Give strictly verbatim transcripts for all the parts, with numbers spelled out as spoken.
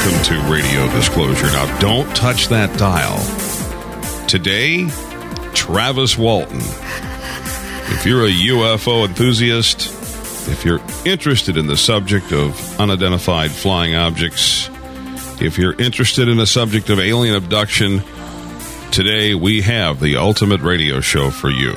welcome to Radio Disclosure. Now, don't touch that dial. Today, Travis Walton. If you're a U F O enthusiast, if you're interested in the subject of unidentified flying objects, if you're interested in the subject of alien abduction, today we have the ultimate radio show for you.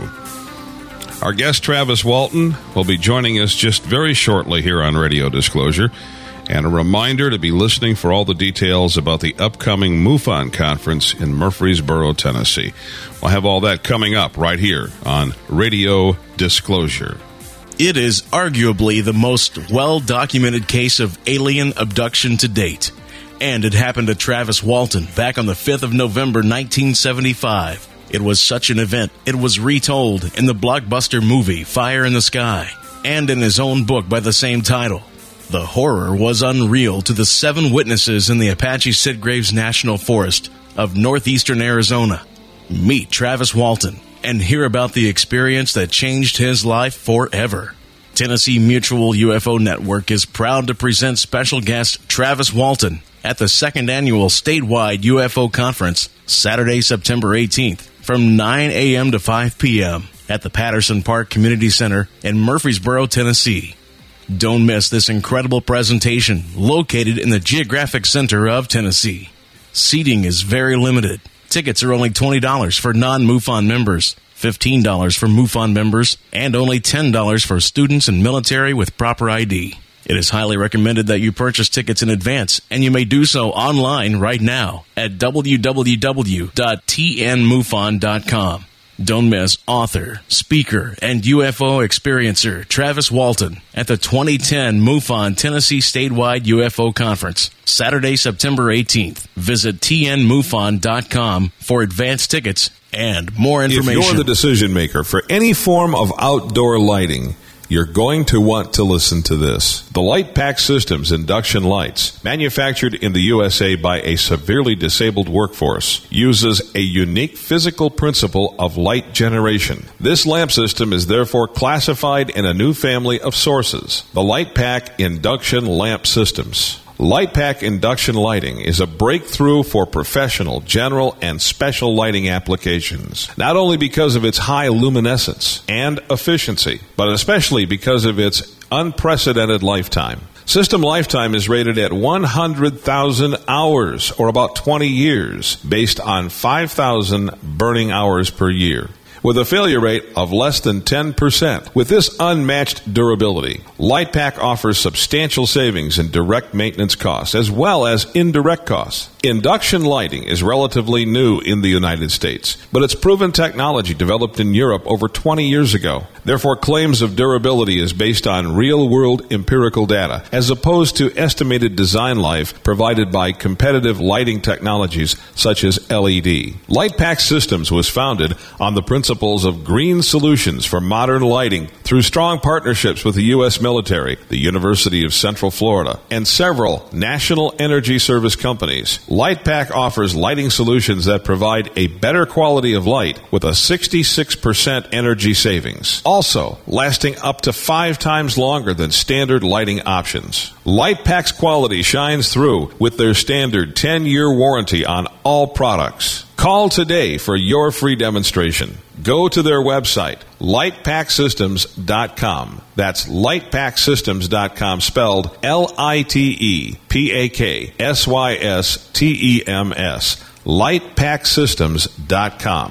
Our guest, Travis Walton, will be joining us just very shortly here on Radio Disclosure. And a reminder to be listening for all the details about the upcoming MUFON conference in Murfreesboro, Tennessee. We'll have all that coming up right here on Radio Disclosure. It is arguably the most well-documented case of alien abduction to date. And it happened to Travis Walton back on the fifth of November, nineteen seventy-five. It was such an event, it was retold in the blockbuster movie Fire in the Sky, and in his own book by the same title. The horror was unreal to the seven witnesses in the Apache Sitgraves National Forest of northeastern Arizona. Meet Travis Walton and hear about the experience that changed his life forever. Tennessee Mutual U F O Network is proud to present special guest Travis Walton at the second annual statewide U F O conference, Saturday, September eighteenth, from nine a.m. to five p.m. at the Patterson Park Community Center in Murfreesboro, Tennessee. Don't miss this incredible presentation located in the geographic center of Tennessee. Seating is very limited. Tickets are only twenty dollars for non-MUFON members, fifteen dollars for MUFON members, and only ten dollars for students and military with proper I D. It is highly recommended that you purchase tickets in advance, and you may do so online right now at w w w dot t n mufon dot com. Don't miss author, speaker, and U F O experiencer Travis Walton at the twenty ten MUFON Tennessee Statewide U F O Conference, Saturday, September eighteenth. Visit t n mufon dot com for advance tickets and more information. If you're the decision maker for any form of outdoor lighting, you're going to want to listen to this. The LightPack Systems induction lights, manufactured in the U S A by a severely disabled workforce, uses a unique physical principle of light generation. This lamp system is therefore classified in a new family of sources, the LightPack Induction Lamp Systems. LightPack induction lighting is a breakthrough for professional, general, and special lighting applications, not only because of its high luminescence and efficiency, but especially because of its unprecedented lifetime. System lifetime is rated at one hundred thousand hours, or about twenty years, based on five thousand burning hours per year, with a failure rate of less than ten percent. With this unmatched durability, LightPack offers substantial savings in direct maintenance costs as well as indirect costs. Induction lighting is relatively new in the United States, but it's proven technology developed in Europe over twenty years ago. Therefore, claims of durability is based on real-world empirical data, as opposed to estimated design life provided by competitive lighting technologies such as L E D. LightPack Systems was founded on the principles of green solutions for modern lighting through strong partnerships with the U S military, the University of Central Florida, and several national energy service companies. LightPack offers lighting solutions that provide a better quality of light with a sixty-six percent energy savings, also lasting up to five times longer than standard lighting options. LightPack's quality shines through with their standard ten-year warranty on all products. Call today for your free demonstration. Go to their website, light pack systems dot com. That's light pack systems dot com, spelled L I T E P A K S Y S T E M S. light pack systems dot com.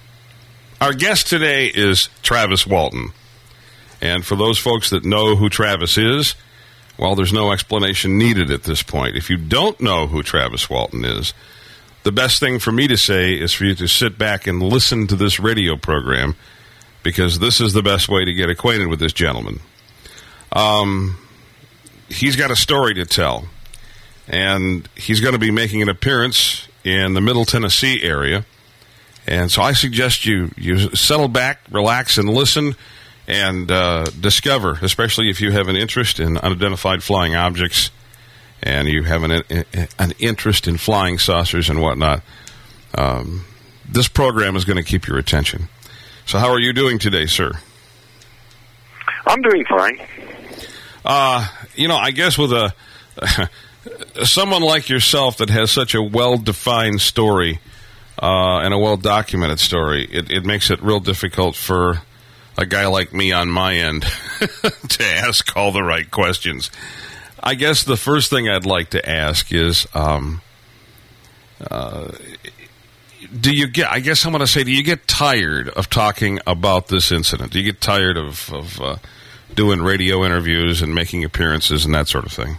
Our guest today is Travis Walton. And for those folks that know who Travis is, well, there's no explanation needed at this point. If you don't know who Travis Walton is, the best thing for me to say is for you to sit back and listen to this radio program, because this is the best way to get acquainted with this gentleman. Um, he's got a story to tell, and he's going to be making an appearance in the Middle Tennessee area. And so I suggest you, you settle back, relax, and listen, and uh, discover, especially if you have an interest in unidentified flying objects, and you have an, an interest in flying saucers and whatnot, um, this program is going to keep your attention. So how are you doing today, sir? I'm doing fine. Uh, you know, I guess with a someone like yourself that has such a well-defined story uh, and a well-documented story, it, it makes it real difficult for a guy like me on my end to ask all the right questions. I guess the first thing I'd like to ask is, um, uh, do you get, I guess I'm going to say, do you get tired of talking about this incident? Do you get tired of, of uh, doing radio interviews and making appearances and that sort of thing?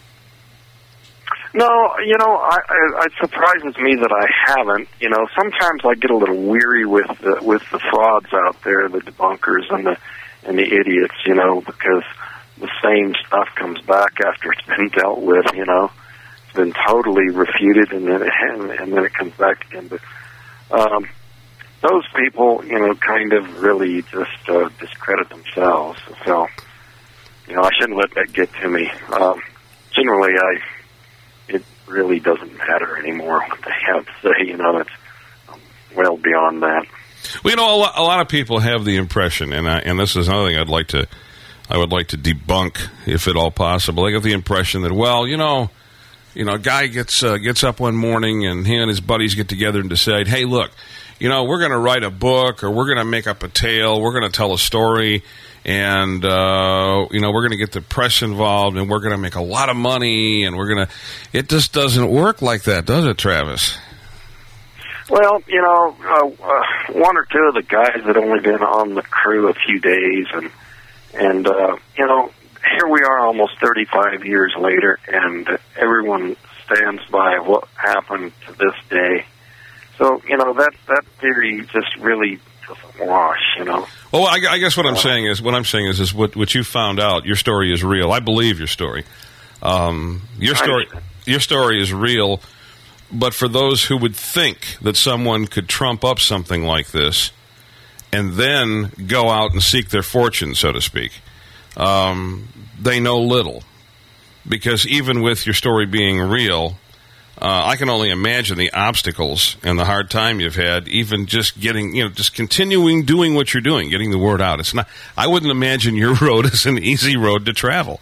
No, you know, I, I, it surprises me that I haven't. You know, sometimes I get a little weary with the, with the frauds out there, the debunkers and the and the idiots. You know, because the same stuff comes back after it's been dealt with. You know, it's been totally refuted, and then it, and, and then it comes back again. But um, those people, you know, kind of really just uh, discredit themselves. So, you know, I shouldn't let that get to me. Um, generally, I. It really doesn't matter anymore what they have to say. You know, it's um, well beyond that. Well, you know, a lot, a lot of people have the impression, and I, and this is another thing I'd like to, I would like to debunk, if at all possible. They get the impression that, well, you know, you know, a guy gets uh, gets up one morning and he and his buddies get together and decide, hey, look, you know, we're going to write a book, or we're going to make up a tale, we're going to tell a story. And, uh, you know, we're going to get the press involved, and we're going to make a lot of money, and we're going to... It just doesn't work like that, does it, Travis? Well, you know, uh, uh, one or two of the guys had only been on the crew a few days, and, and uh, you know, here we are almost thirty-five years later, and everyone stands by what happened to this day. So, you know, that, that theory just really doesn't wash, you know. Well, I, I guess what I'm saying is, what I'm saying is, is what, what you found out. Your story is real. I believe your story. Um, your story, your story is real. But for those who would think that someone could trump up something like this, and then go out and seek their fortune, so to speak, um, they know little. Because even with your story being real, Uh, I can only imagine the obstacles and the hard time you've had, even just getting, you know, just continuing doing what you're doing, getting the word out. It's not. I wouldn't imagine your road is an easy road to travel.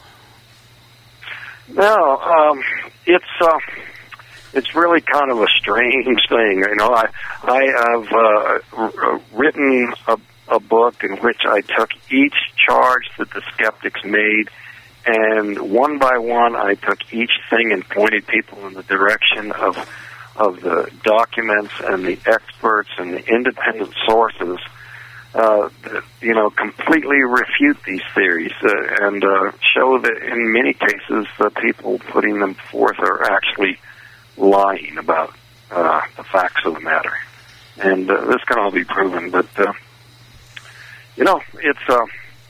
No, um, it's uh, it's really kind of a strange thing. You know, I I have uh, r- written a, a book in which I took each charge that the skeptics made. And one by one, I took each thing and pointed people in the direction of of the documents and the experts and the independent sources uh, that, you know, completely refute these theories uh, and uh, show that in many cases the people putting them forth are actually lying about uh, the facts of the matter. And uh, this can all be proven. But, uh, you know, it's... Uh,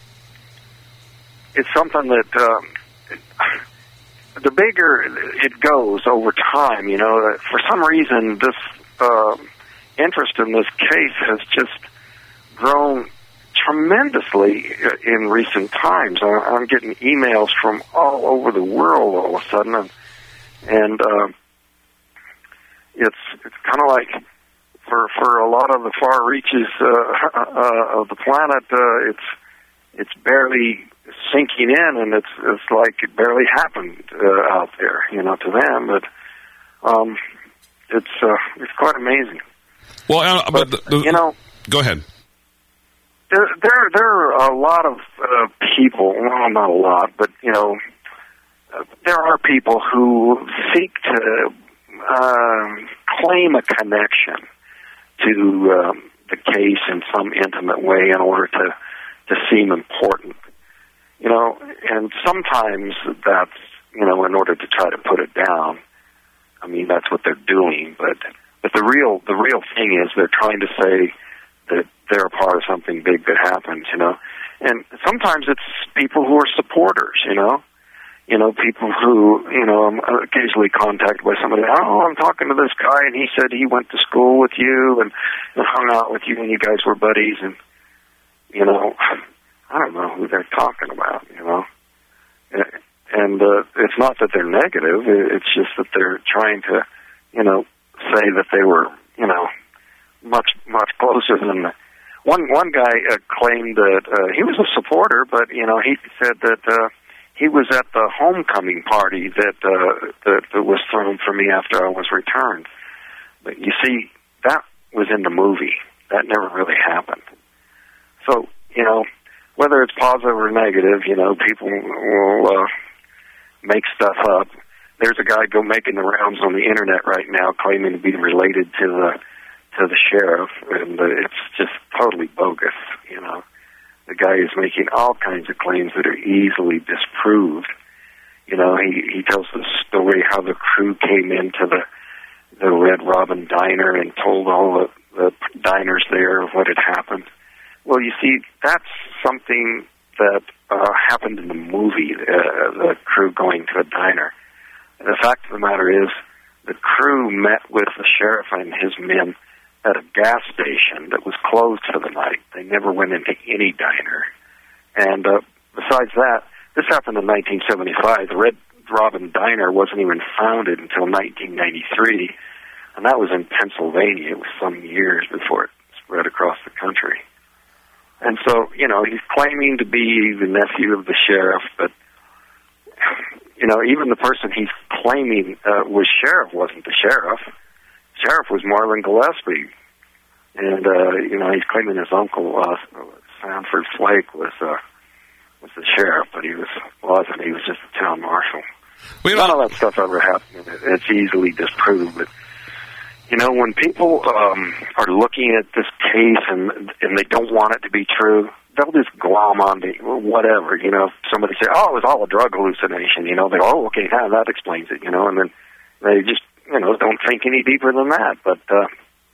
It's something that um, the bigger it goes over time, you know, for some reason this uh, interest in this case has just grown tremendously in recent times. I'm getting emails from all over the world all of a sudden, and, and uh, it's it's kind of like for for a lot of the far reaches uh, uh, of the planet, uh, it's it's barely sinking in, and it's it's like it barely happened uh, out there, you know, to them. But um, it's uh, it's quite amazing. Well, uh, but, but the, the, you know, go ahead. There there there are a lot of uh, people. Well, not a lot, but you know, uh, there are people who seek to uh, claim a connection to um, the case in some intimate way in order to to seem important. You know, and sometimes that's, you know, in order to try to put it down. I mean, that's what they're doing. But but the real the real thing is they're trying to say that they're a part of something big that happened, you know. And sometimes it's people who are supporters, you know. You know, people who, you know, I'm occasionally contacted by somebody, oh, I'm talking to this guy, and he said he went to school with you and, and hung out with you, and you guys were buddies, and, you know... I don't know who they're talking about, you know. And uh, it's not that they're negative. It's just that they're trying to, you know, say that they were, you know, much, much closer than... The, one one guy uh, claimed that uh, he was a supporter, but, you know, he said that uh, he was at the homecoming party that, uh, that that was thrown for me after I was returned. But you see, that was in the movie. That never really happened. So, you know, whether it's positive or negative, you know, people will uh, make stuff up. There's a guy go making the rounds on the internet right now claiming to be related to the to the sheriff, and uh, it's just totally bogus, you know. The guy is making all kinds of claims that are easily disproved. You know, he, he tells the story how the crew came into the the Red Robin Diner and told all the, the diners there what had happened. Well, you see, that's something that uh, happened in the movie, uh, the crew going to a diner. And the fact of the matter is, the crew met with the sheriff and his men at a gas station that was closed for the night. They never went into any diner. And uh, besides that, this happened in nineteen seventy-five. The Red Robin Diner wasn't even founded until nineteen ninety-three, and that was in Pennsylvania. It was some years before it spread across the country. And so, you know, he's claiming to be the nephew of the sheriff, but, you know, even the person he's claiming uh, was sheriff wasn't the sheriff. Sheriff was Marlin Gillespie. And, uh, you know, he's claiming his uncle, uh, Sanford Flake, was uh, was the sheriff, but he was, wasn't. He was just a town marshal. We None of that stuff ever happened. It's easily disproved, but you know, when people um, are looking at this case and and they don't want it to be true, they'll just glom on to whatever. You know, somebody say, "Oh, it was all a drug hallucination." You know, they go, "Oh, okay, yeah, that explains it." You know, and then they just, you know, don't think any deeper than that. But uh,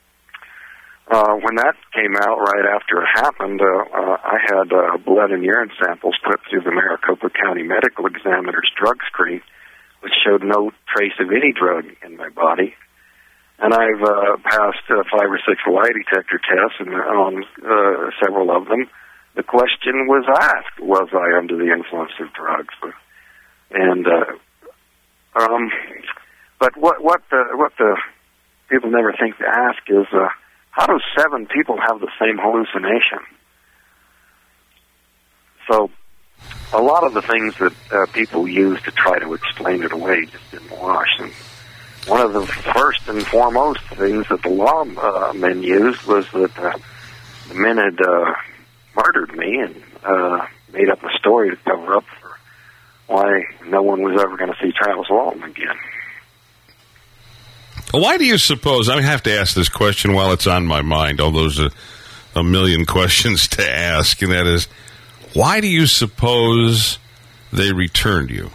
uh, when that came out right after it happened, uh, uh, I had uh, blood and urine samples put through the Maricopa County Medical Examiner's drug screen, which showed no trace of any drug in my body. And I've uh, passed uh, five or six lie detector tests, and on uh, several of them, the question was asked, was I under the influence of drugs? And, uh, um, but what, what the, what the people never think to ask is, uh, how do seven people have the same hallucination? So, a lot of the things that uh, people use to try to explain it away just didn't wash. And one of the first and foremost things that the law uh, men used was that uh, the men had uh, murdered me and uh, made up a story to cover up for why no one was ever going to see Travis Walton again. Why do you suppose, I have to ask this question while it's on my mind, although there's a, a million questions to ask, and that is, why do you suppose they returned you?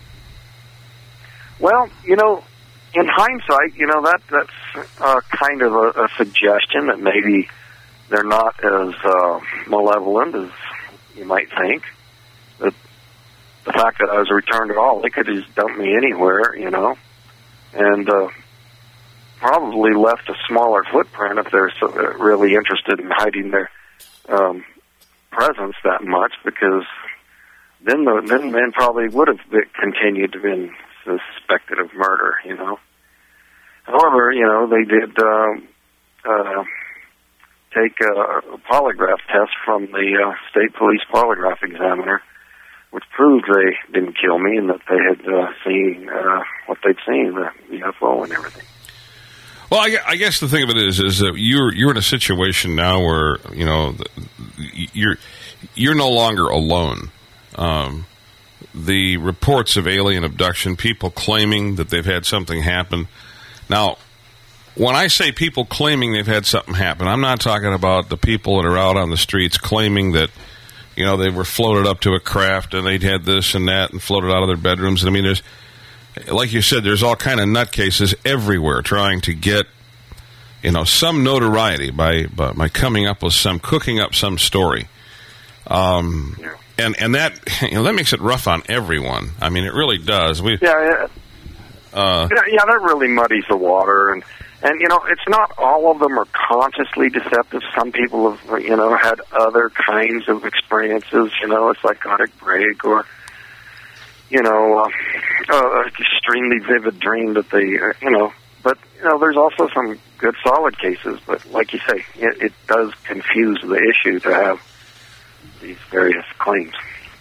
Well, you know, in hindsight, you know, that that's uh, kind of a, a suggestion that maybe they're not as uh, malevolent as you might think. That the fact that I was returned at all, they could have just dumped me anywhere, you know, and uh, probably left a smaller footprint if they're so, uh, really interested in hiding their um, presence that much, because then the then men probably would have been, continued to be suspected of murder, you know. However, you know, they did um, uh, take a polygraph test from the uh, state police polygraph examiner, which proved they didn't kill me and that they had uh, seen uh, what they'd seen, the U F O and everything. Well, I, I guess the thing of it is, is that you're you're in a situation now where, you know, you're you're no longer alone. Um, the reports of alien abduction, people claiming that they've had something happen. Now, when I say people claiming they've had something happen, I'm not talking about the people that are out on the streets claiming that, you know, they were floated up to a craft and they'd had this and that and floated out of their bedrooms. And I mean, there's, like you said, there's all kind of nutcases everywhere trying to get, you know, some notoriety by by, by coming up with some, cooking up some story. Um, yeah. And and that, you know, that makes it rough on everyone. I mean, it really does. We yeah, yeah. Uh, yeah, yeah, that really muddies the water, and and you know, it's not all of them are consciously deceptive. Some people have, you know, had other kinds of experiences, you know, a psychotic break or, you know, uh, uh, extremely vivid dream that they, uh, you know. But you know, there's also some good solid cases. But like you say, it, it does confuse the issue to have these various claims.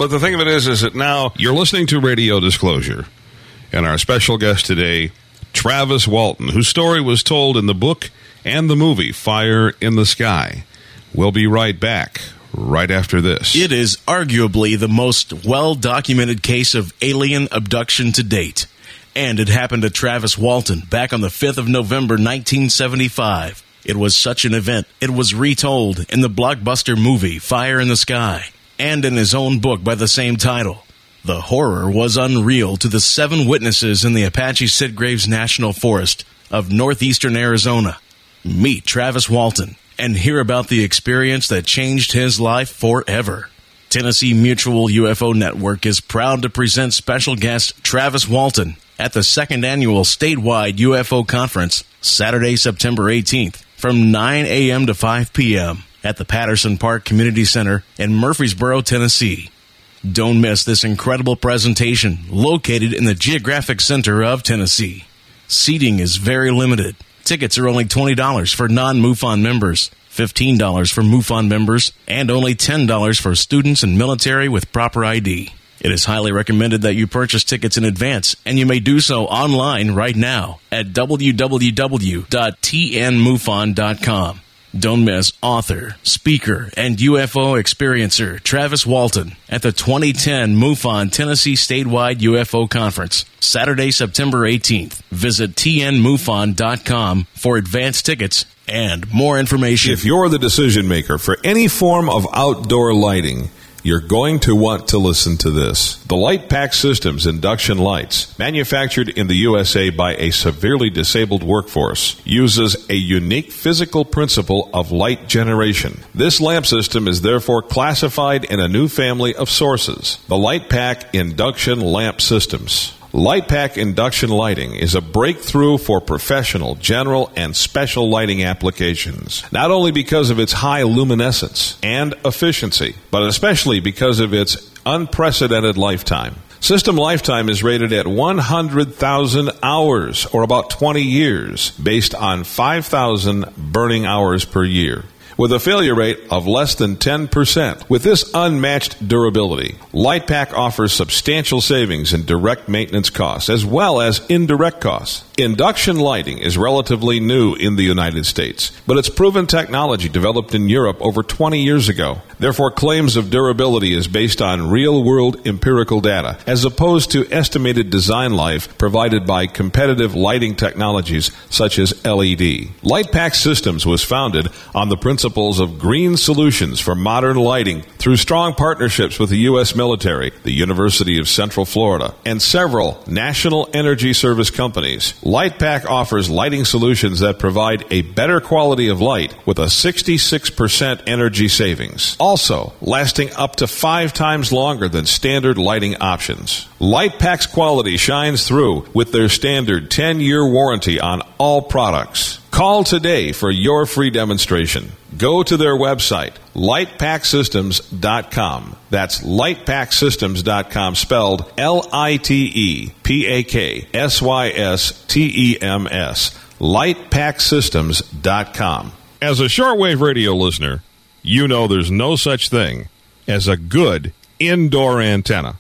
But the thing of it is, is that now you're listening to Radio Disclosure, and our special guest today, Travis Walton, whose story was told in the book and the movie Fire in the Sky. We'll be right back, right after this. It is arguably the most well-documented case of alien abduction to date, and it happened to Travis Walton back on the fifth of November, nineteen seventy-five. It was such an event, it was retold in the blockbuster movie Fire in the Sky, and in his own book by the same title. The horror was unreal to the seven witnesses in the Apache Sitgraves National Forest of northeastern Arizona. Meet Travis Walton and hear about the experience that changed his life forever. Tennessee Mutual U F O Network is proud to present special guest Travis Walton at the second annual statewide U F O conference, Saturday, September eighteenth, from nine a.m. to five p.m. at the Patterson Park Community Center in Murfreesboro, Tennessee. Don't miss this incredible presentation located in the geographic center of Tennessee. Seating is very limited. Tickets are only twenty dollars for non-MUFON members, fifteen dollars for MUFON members, and only ten dollars for students and military with proper I D. It is highly recommended that you purchase tickets in advance, and you may do so online right now at w w w dot t n mufon dot com. Don't miss author, speaker, and U F O experiencer Travis Walton at the twenty ten MUFON Tennessee Statewide U F O Conference, Saturday, September eighteenth. Visit t n mufon dot com for advance tickets and more information. If you're the decision maker for any form of outdoor lighting, you're going to want to listen to this. The LightPack Systems induction lights, manufactured in the U S A by a severely disabled workforce, uses a unique physical principle of light generation. This lamp system is therefore classified in a new family of sources, the LightPack Induction Lamp Systems. LightPack induction lighting is a breakthrough for professional, general, and special lighting applications, not only because of its high luminescence and efficiency, but especially because of its unprecedented lifetime. System lifetime is rated at one hundred thousand hours, or about twenty years, based on five thousand burning hours per year, with a failure rate of less than ten percent. With this unmatched durability, LightPack offers substantial savings in direct maintenance costs as well as indirect costs. Induction lighting is relatively new in the United States, but it's proven technology developed in Europe over twenty years ago. Therefore, claims of durability is based on real-world empirical data, as opposed to estimated design life provided by competitive lighting technologies such as L E D. LightPack Systems was founded on the principles of green solutions for modern lighting through strong partnerships with the U S military, the University of Central Florida, and several national energy service companies. LightPack offers lighting solutions that provide a better quality of light with a sixty-six percent energy savings, also lasting up to five times longer than standard lighting options. LightPack's quality shines through with their standard ten-year warranty on all products. Call today for your free demonstration. Go to their website, light pack systems dot com. That's light pack systems dot com, spelled L I T E P A K S Y S T E M S, light pack systems dot com. As a shortwave radio listener, you know there's no such thing as a good indoor antenna.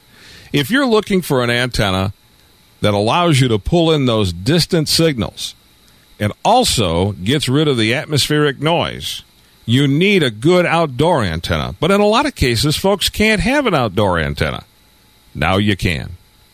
If you're looking for an antenna that allows you to pull in those distant signals and also gets rid of the atmospheric noise, you need a good outdoor antenna. But in a lot of cases, folks can't have an outdoor antenna. Now you can.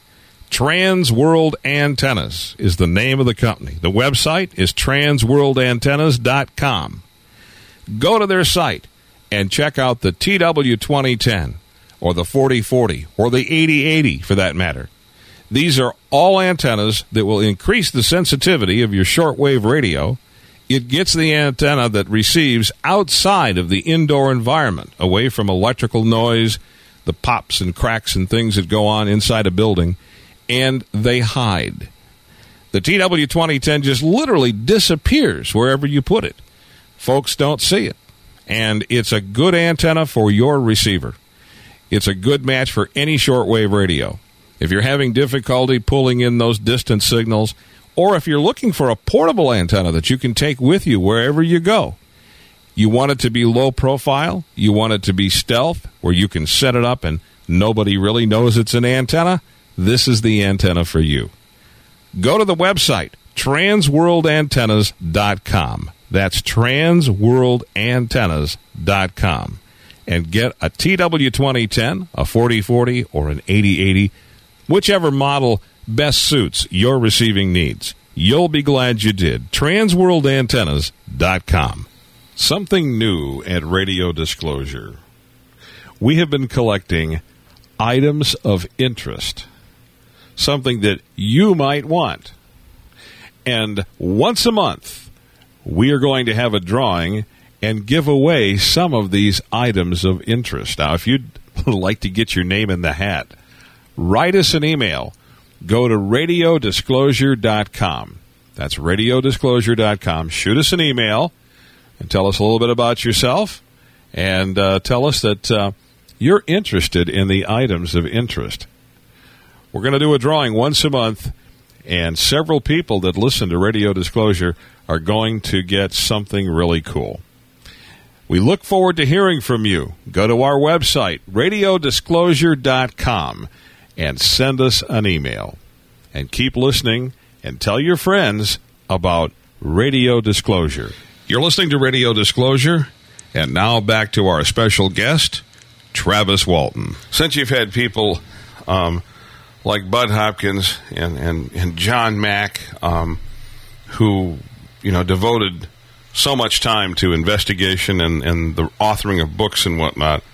Trans World Antennas is the name of the company. The website is trans world antennas dot com. Go to their site and check out the T W twenty ten or the forty forty or the eighty eighty for that matter. These are all antennas that will increase the sensitivity of your shortwave radio. It gets the antenna that receives outside of the indoor environment, away from electrical noise, the pops and cracks and things that go on inside a building, and they hide. The T W twenty ten just literally disappears wherever you put it. Folks don't see it. And it's a good antenna for your receiver. It's a good match for any shortwave radio. If you're having difficulty pulling in those distant signals, or if you're looking for a portable antenna that you can take with you wherever you go, you want it to be low profile, you want it to be stealth, where you can set it up and nobody really knows it's an antenna, this is the antenna for you. Go to the website, trans world antennas dot com. That's trans world antennas dot com. And get a T W twenty ten, a forty forty, or an eighty eighty, whichever model best suits your receiving needs. You'll be glad you did. trans world antennas dot com. Something new at Radio Disclosure. We have been collecting items of interest, something that you might want. And once a month, we are going to have a drawing and give away some of these items of interest. Now, if you'd like to get your name in the hat, write us an email. Go to radio disclosure dot com. That's radio disclosure dot com. Shoot us an email and tell us a little bit about yourself, and uh, tell us that uh, you're interested in the items of interest. We're going to do a drawing once a month, and several people that listen to Radio Disclosure are going to get something really cool. We look forward to hearing from you. Go to our website, radio disclosure dot com, and send us an email. And keep listening and tell your friends about Radio Disclosure. You're listening to Radio Disclosure, and now back to our special guest, Travis Walton. Since you've had people um, like Bud Hopkins and, and, and John Mack, um, who, you know, devoted so much time to investigation and, and the authoring of books and whatnot,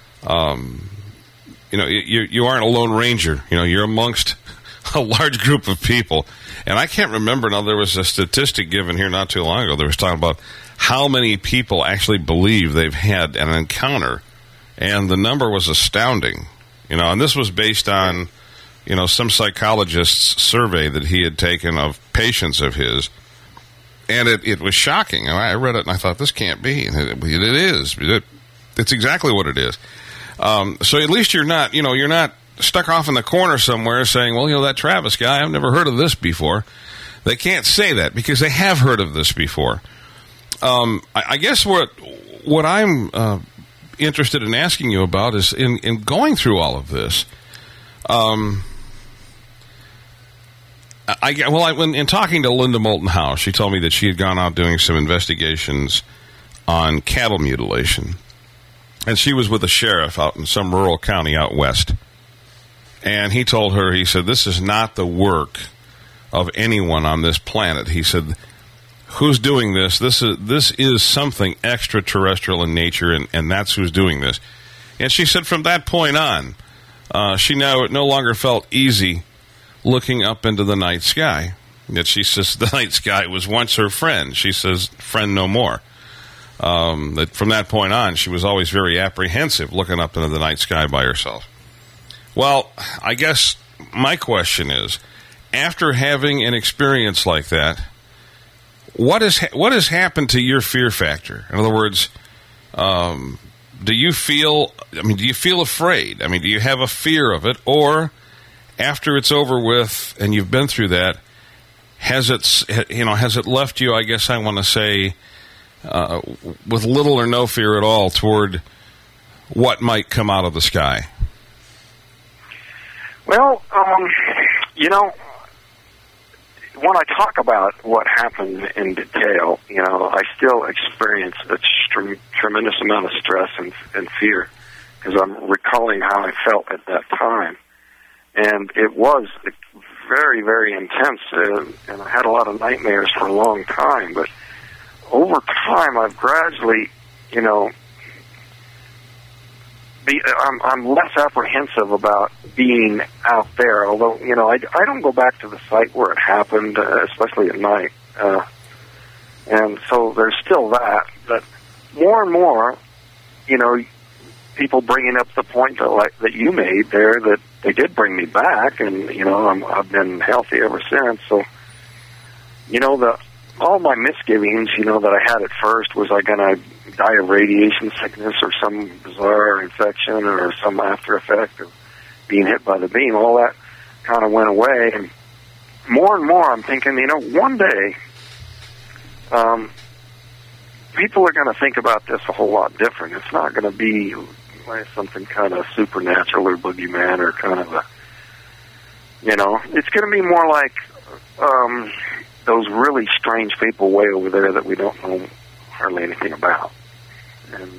um, you know, you, you aren't a lone ranger. You know, you're amongst a large group of people. And I can't remember, now there was a statistic given here not too long ago that was talking about how many people actually believe they've had an encounter. And the number was astounding. You know, and this was based on, you know, some psychologist's survey that he had taken of patients of his. And it, it was shocking. I read it and I thought, this can't be. And it, it is. It, it's exactly what it is. Um, so at least you're not, you know, you're not stuck off in the corner somewhere saying, well, you know, that Travis guy, I've never heard of this before. They can't say that because they have heard of this before. Um, I, I guess what what I'm uh, interested in asking you about is in, in going through all of this. Um, I well, I, when in talking to Linda Moulton Howe, she told me that she had gone out doing some investigations on cattle mutilation, and she was with a sheriff out in some rural county out west. And he told her, he said, this is not the work of anyone on this planet. He said, who's doing this? This is this is something extraterrestrial in nature, and, and that's who's doing this. And she said from that point on, uh, she now no longer felt easy looking up into the night sky. That she says the night sky was once her friend. She says, friend no more. Um, that from that point on, she was always very apprehensive looking up into the night sky by herself. Well, I guess my question is, after having an experience like that, what is ha- what has happened to your fear factor? In other words, um, do you feel? I mean, do you feel afraid? I mean, do you have a fear of it, or after it's over with and you've been through that, has it you know has it left you? I guess I want to say uh, with little or no fear at all toward what might come out of the sky. Well, um, you know, when I talk about what happened in detail, you know, I still experience a tr- tremendous amount of stress and, and fear because I'm recalling how I felt at that time. And it was very, very intense, uh, and I had a lot of nightmares for a long time. But over time, I've gradually, you know, Be, I'm, I'm less apprehensive about being out there, although, you know, I, I don't go back to the site where it happened, uh, especially at night. Uh, and so there's still that. But more and more, you know, people bringing up the point that, like, that you made there, that they did bring me back, and, you know, I'm, I've been healthy ever since. So, you know, the all my misgivings, you know, that I had at first was I going to die of radiation sickness or some bizarre infection or some after effect of being hit by the beam. All that kind of went away. And more and more I'm thinking, you know, one day um, people are going to think about this a whole lot different. It's not going to be like something kind of supernatural or boogeyman or kind of a, you know, it's going to be more like um, those really strange people way over there that we don't know hardly anything about. And,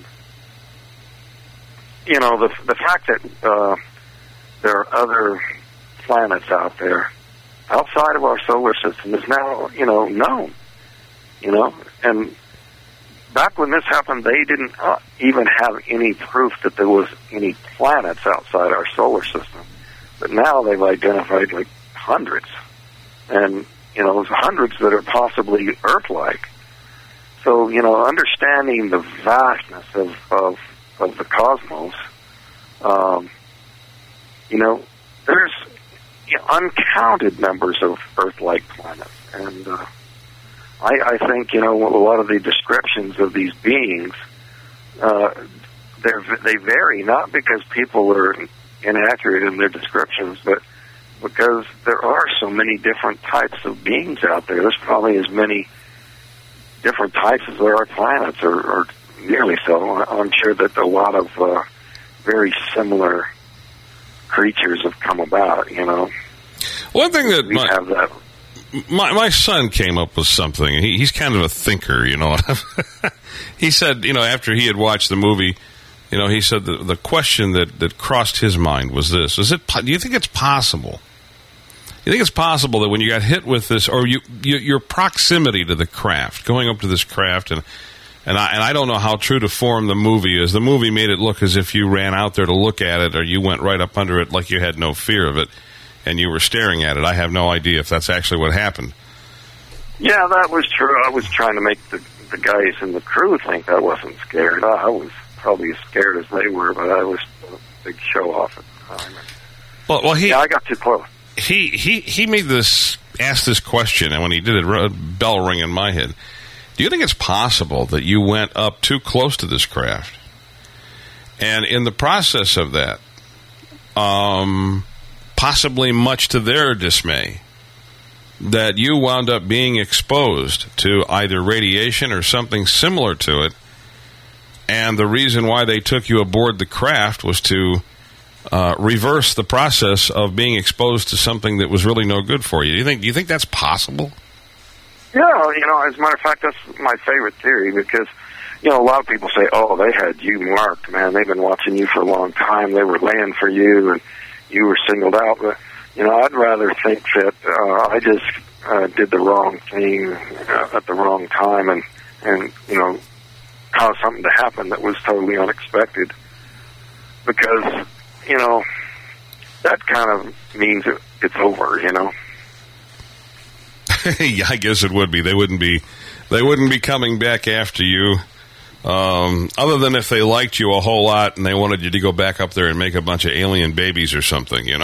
you know, the the fact that uh, there are other planets out there outside of our solar system is now, you know, known, you know, and back when this happened, they didn't uh, even have any proof that there was any planets outside our solar system. But now they've identified like hundreds, and, you know, hundreds that are possibly Earth-like. So, you know, understanding the vastness of, of, of the cosmos, um, you know, there's you know, uncounted numbers of Earth-like planets. And uh, I, I think, you know, a lot of the descriptions of these beings, uh, they're, they vary, not because people are inaccurate in their descriptions, but because there are so many different types of beings out there. There's probably as many different types as there are planets, or, or nearly so. I'm sure that a lot of uh, very similar creatures have come about, you know. One thing that we my, have that. My, my son came up with something. He, he's kind of a thinker, you know. He said, you know, after he had watched the movie, you know, he said the, the question that, that crossed his mind was this: Is it? Do you think it's possible? You think it's possible that when you got hit with this, or you, you your proximity to the craft, going up to this craft, and and I and I don't know how true to form the movie is. The movie made it look as if you ran out there to look at it, or you went right up under it like you had no fear of it, and you were staring at it. I have no idea if that's actually what happened. Yeah, that was true. I was trying to make the, the guys in the crew think I wasn't scared. I, I was probably as scared as they were, but I was a big show-off at the time. Well, well, he, yeah, I got too close. He, he, he made this, asked this question, and when he did it, a bell rang in my head. Do you think it's possible that you went up too close to this craft, and in the process of that, um, possibly much to their dismay, that you wound up being exposed to either radiation or something similar to it, and the reason why they took you aboard the craft was to uh, reverse the process of being exposed to something that was really no good for you? Do you think? Do you think that's possible? Yeah, you know, as a matter of fact, that's my favorite theory, because, you know, a lot of people say, oh, they had you marked, man. They've been watching you for a long time. They were laying for you, and you were singled out. But, you know, I'd rather think that uh, I just uh, did the wrong thing uh, at the wrong time, and, and, you know, caused something to happen that was totally unexpected. Because, you know, that kind of means it, it's over, you know. Yeah, I guess it would be. They wouldn't be. They wouldn't be coming back after you, um, other than if they liked you a whole lot and they wanted you to go back up there and make a bunch of alien babies or something, you know.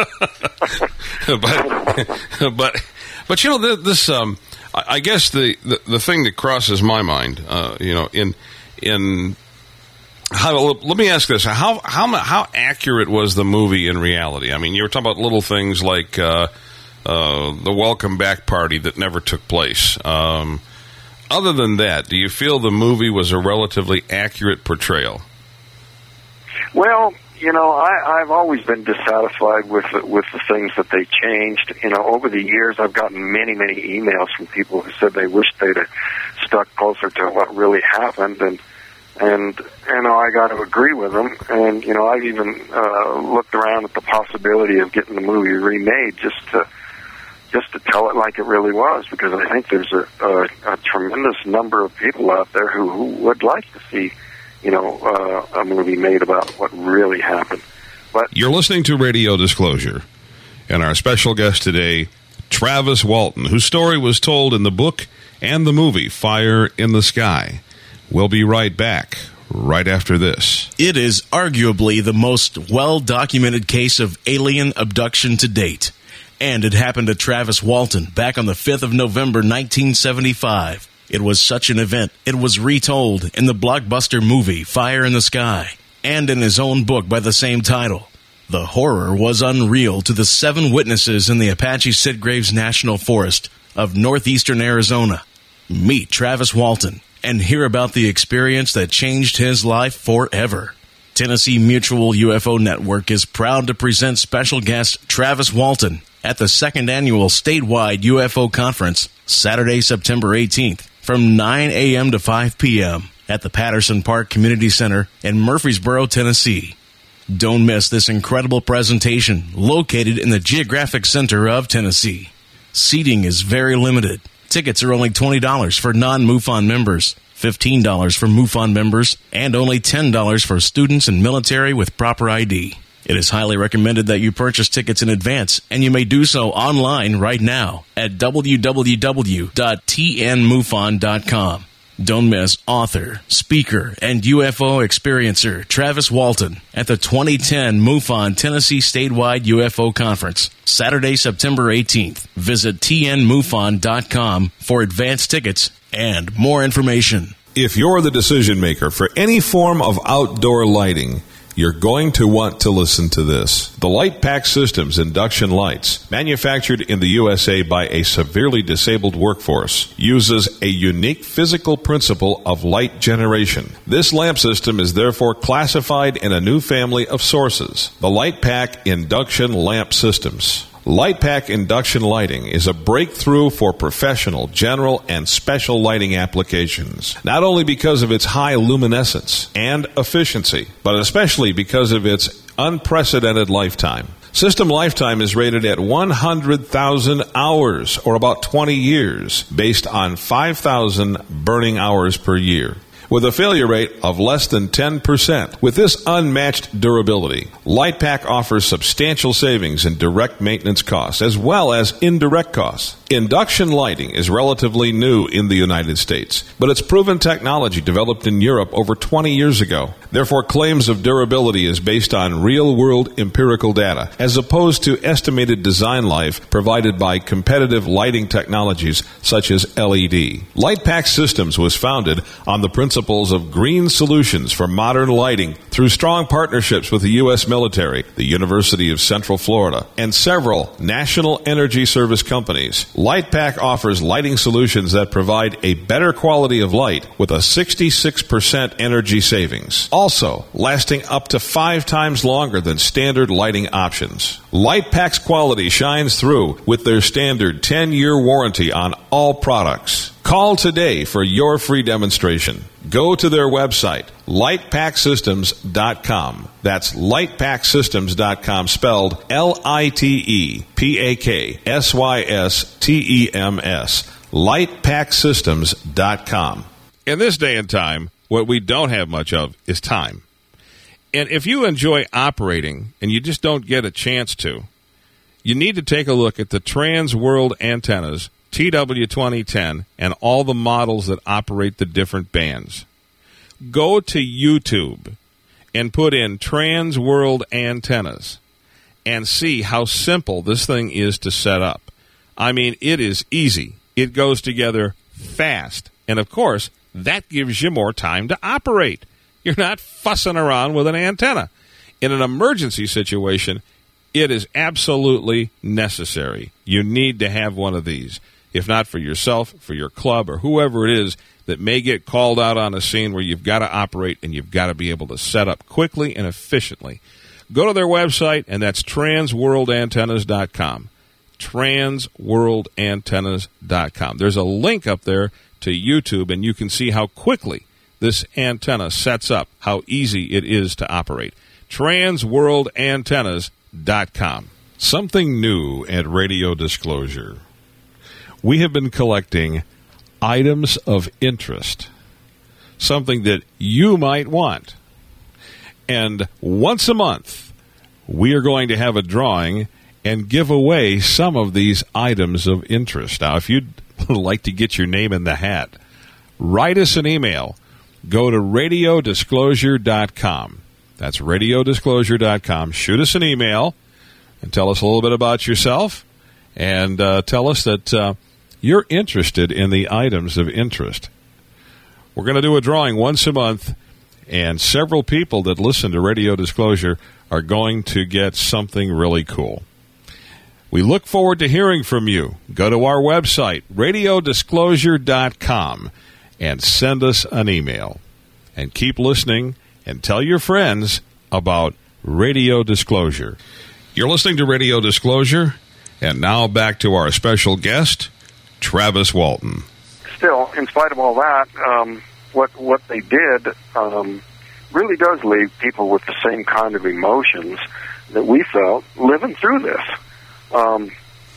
but, but, but you know, this. Um, I guess the, the the thing that crosses my mind, uh, you know, in in how. Let me ask this: how how how accurate was the movie in reality? I mean, you were talking about little things like. Uh, Uh, the welcome back party that never took place. Um, other than that, do you feel the movie was a relatively accurate portrayal? Well, you know, I, I've always been dissatisfied with the, with the things that they changed. You know, over the years, I've gotten many, many emails from people who said they wished they'd have stuck closer to what really happened, and and you know, I got to agree with them. And you know, I've even uh, looked around at the possibility of getting the movie remade just to. just to tell it like it really was, because I think there's a, a, a tremendous number of people out there who, who would like to see, you know, uh, a movie made about what really happened. But you're listening to Radio Disclosure, and our special guest today, Travis Walton, whose story was told in the book and the movie Fire in the Sky. We'll be right back, right after this. It is arguably the most well-documented case of alien abduction to date. And it happened to Travis Walton back on the fifth of November, nineteen seventy-five. It was such an event, it was retold in the blockbuster movie Fire in the Sky, and in his own book by the same title. The horror was unreal to the seven witnesses in the Apache Sitgraves National Forest of northeastern Arizona. Meet Travis Walton and hear about the experience that changed his life forever. Tennessee Mutual U F O Network is proud to present special guest Travis Walton at the second annual statewide U F O conference, Saturday, September eighteenth, from nine a.m. to five p.m. at the Patterson Park Community Center in Murfreesboro, Tennessee. Don't miss this incredible presentation located in the geographic center of Tennessee. Seating is very limited. Tickets are only twenty dollars for non-MUFON members, fifteen dollars for MUFON members, and only ten dollars for students and military with proper I D. It is highly recommended that you purchase tickets in advance, and you may do so online right now at w w w dot t n mufon dot com. Don't miss author, speaker, and U F O experiencer Travis Walton at the twenty ten MUFON Tennessee Statewide U F O Conference, Saturday, September eighteenth. Visit t n mufon dot com for advance tickets and more information. If you're the decision maker for any form of outdoor lighting, you're going to want to listen to this. The LightPack Systems induction lights, manufactured in the U S A by a severely disabled workforce, uses a unique physical principle of light generation. This lamp system is therefore classified in a new family of sources, the LightPack Induction Lamp Systems. LightPack induction lighting is a breakthrough for professional, general, and special lighting applications, not only because of its high luminescence and efficiency, but especially because of its unprecedented lifetime. System lifetime is rated at one hundred thousand hours, or about twenty years, based on five thousand burning hours per year, with a failure rate of less than ten percent. With this unmatched durability, LightPack offers substantial savings in direct maintenance costs as well as indirect costs. Induction lighting is relatively new in the United States, but it's proven technology developed in Europe over twenty years ago. Therefore, claims of durability is based on real-world empirical data, as opposed to estimated design life provided by competitive lighting technologies such as L E D. LightPack Systems was founded on the principles of green solutions for modern lighting through strong partnerships with the U S military, the University of Central Florida, and several national energy service companies. LightPack offers lighting solutions that provide a better quality of light with a sixty-six percent energy savings, also lasting up to five times longer than standard lighting options. LightPack's quality shines through with their standard ten-year warranty on all products. Call today for your free demonstration. Go to their website, light pack systems dot com. That's light pack systems dot com, spelled L I T E P A K S Y S T E M S, light pack systems dot com. In this day and time, what we don't have much of is time. And if you enjoy operating and you just don't get a chance to, you need to take a look at the Trans World Antennas T W twenty ten and all the models that operate the different bands. Go to YouTube and put in Trans World Antennas and see how simple this thing is to set up. I mean, it is easy. It goes together fast. And, of course, that gives you more time to operate. You're not fussing around with an antenna. In an emergency situation, it is absolutely necessary. You need to have one of these. If not for yourself, for your club, or whoever it is that may get called out on a scene where you've got to operate and you've got to be able to set up quickly and efficiently. Go to their website, and that's trans world antennas dot com. trans world antennas dot com. There's a link up there to YouTube, and you can see how quickly this antenna sets up, how easy it is to operate. trans world antennas dot com. Something new at Radio Disclosure. We have been collecting items of interest, something that you might want. And once a month, we are going to have a drawing and give away some of these items of interest. Now, if you'd like to get your name in the hat, write us an email. Go to radio disclosure dot com. That's radio disclosure dot com. Shoot us an email and tell us a little bit about yourself, and uh, tell us that uh, you're interested in the items of interest. We're going to do a drawing once a month, and several people that listen to Radio Disclosure are going to get something really cool. We look forward to hearing from you. Go to our website, radio disclosure dot com, and send us an email. And keep listening and tell your friends about Radio Disclosure. You're listening to Radio Disclosure, and now back to our special guest, Travis Walton. Still, in spite of all that, um, what what they did um, really does leave people with the same kind of emotions that we felt living through this. Um,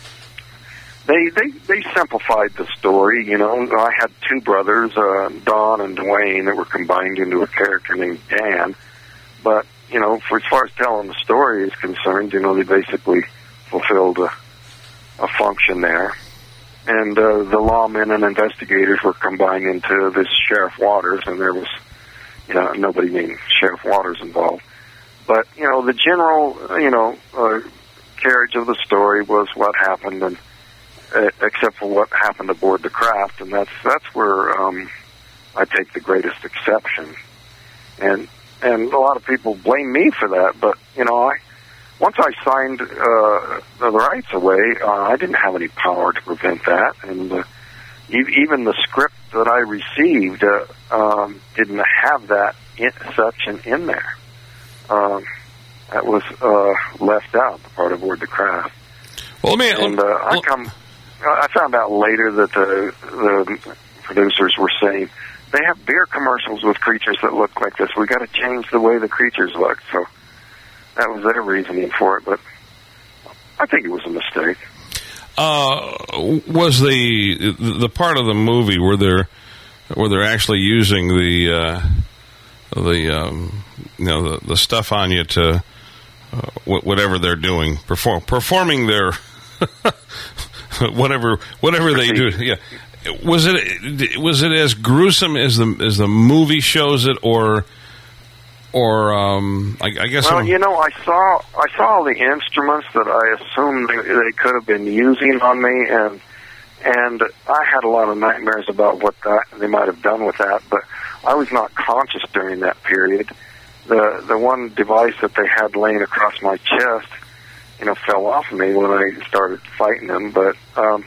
they they they simplified the story. You know, I had two brothers, uh, Don and Dwayne, that were combined into a character named Dan. But you know, for as far as telling the story is concerned, you know, they basically fulfilled a, a function there. And uh, the lawmen and investigators were combined into this Sheriff Waters, and there was, you know, nobody named Sheriff Waters involved. But, you know, the general, you know, uh, carriage of the story was what happened, and uh, except for what happened aboard the craft, and that's that's where um, I take the greatest exception. And and a lot of people blame me for that, but, you know, I... Once I signed uh, the rights away, uh, I didn't have any power to prevent that, and uh, e- even the script that I received uh, um, didn't have that in- section in there. Um, that was uh, left out, the part aboard the craft. Well, man, and uh, I come, I found out later that the the producers were saying they have beer commercials with creatures that look like this. We got to change the way the creatures look. So. That was their reasoning for it, but I think it was a mistake. Uh, was the the part of the movie where they're where they're actually using the uh, the um, you know the, the stuff on you to uh, whatever they're doing, perform performing their whatever whatever they do? Yeah, was it was it as gruesome as the as the movie shows it, or? Or um, I, I guess. Well, I'm... you know, I saw I saw all the instruments that I assumed they, they could have been using on me, and and I had a lot of nightmares about what that, they might have done with that. But I was not conscious during that period. The the one device that they had laying across my chest, you know, fell off of me when I started fighting them. But um,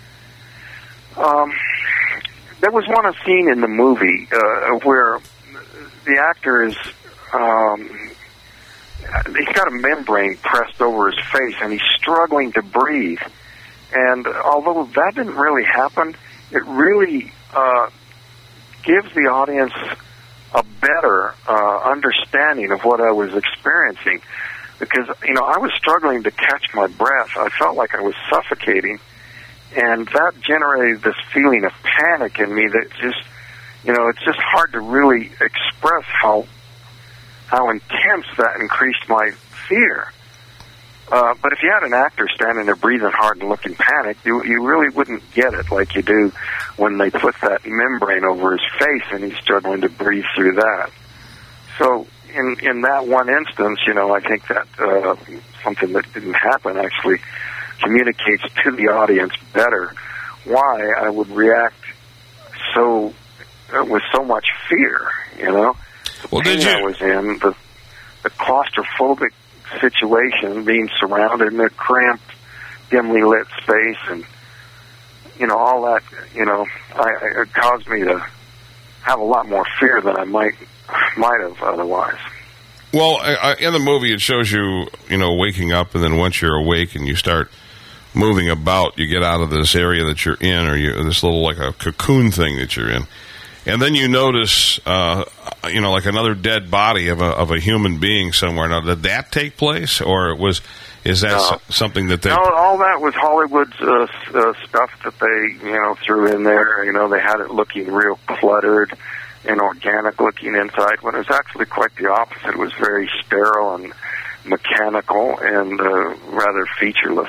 um, there was one scene in the movie uh, where the actor is. Um, he's got a membrane pressed over his face, and he's struggling to breathe. And although that didn't really happen, it really uh, gives the audience a better uh, understanding of what I was experiencing. Because, you know, I was struggling to catch my breath. I felt like I was suffocating. And that generated this feeling of panic in me that just, you know, it's just hard to really express how how intense that increased my fear. Uh, but if you had an actor standing there breathing hard and looking panicked, you you really wouldn't get it like you do when they put that membrane over his face and he's struggling to breathe through that. So in in that one instance, you know, I think that uh, something that didn't happen actually communicates to the audience better why I would react so uh, with so much fear, you know. The well, pain did you? I was in, the, the claustrophobic situation, being surrounded in a cramped, dimly lit space, and, you know, all that, you know, I, it caused me to have a lot more fear than I might might have otherwise. Well, I, I, in the movie, it shows you, you know, waking up, and then once you're awake and you start moving about, you get out of this area that you're in, or you, this little, like a cocoon thing that you're in. And then you notice, uh, you know, like another dead body of a of a human being somewhere. Now, did that take place, or was is that no. s- something that they? No, all that was Hollywood's uh, uh, stuff that they, you know, threw in there. You know, they had it looking real cluttered and organic looking inside, when it was actually quite the opposite. It was very sterile and mechanical and uh, rather featureless.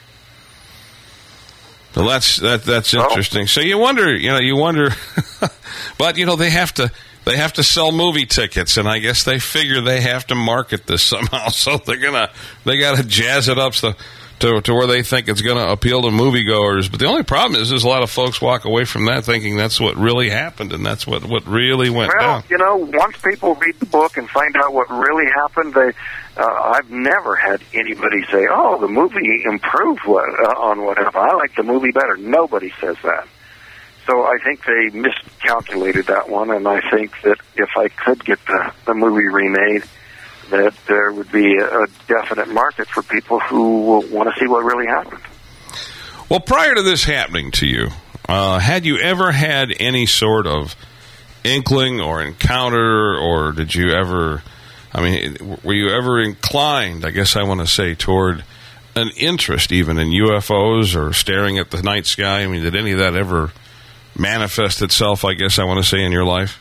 Well, that's that that's interesting. So you wonder, you know, you wonder, but you know, they have to they have to sell movie tickets, and I guess they figure they have to market this somehow. So they're gonna they got to jazz it up so, to to where they think it's going to appeal to moviegoers. But the only problem is, is a lot of folks walk away from that thinking that's what really happened, and that's what, what really went well, down. You know, once people read the book and find out what really happened, they. Uh, I've never had anybody say, "Oh, the movie improved what, uh, on what happened. I like the movie better." Nobody says that. so I think they miscalculated that one, and I think that if I could get the, the movie remade, that there would be a definite market for people who want to see what really happened. Well, prior to this happening to you, uh, had you ever had any sort of inkling or encounter, or did you ever, I mean, were you ever inclined, I guess I want to say, toward an interest even in U F Os or staring at the night sky? I mean, did any of that ever manifest itself, I guess I want to say, in your life?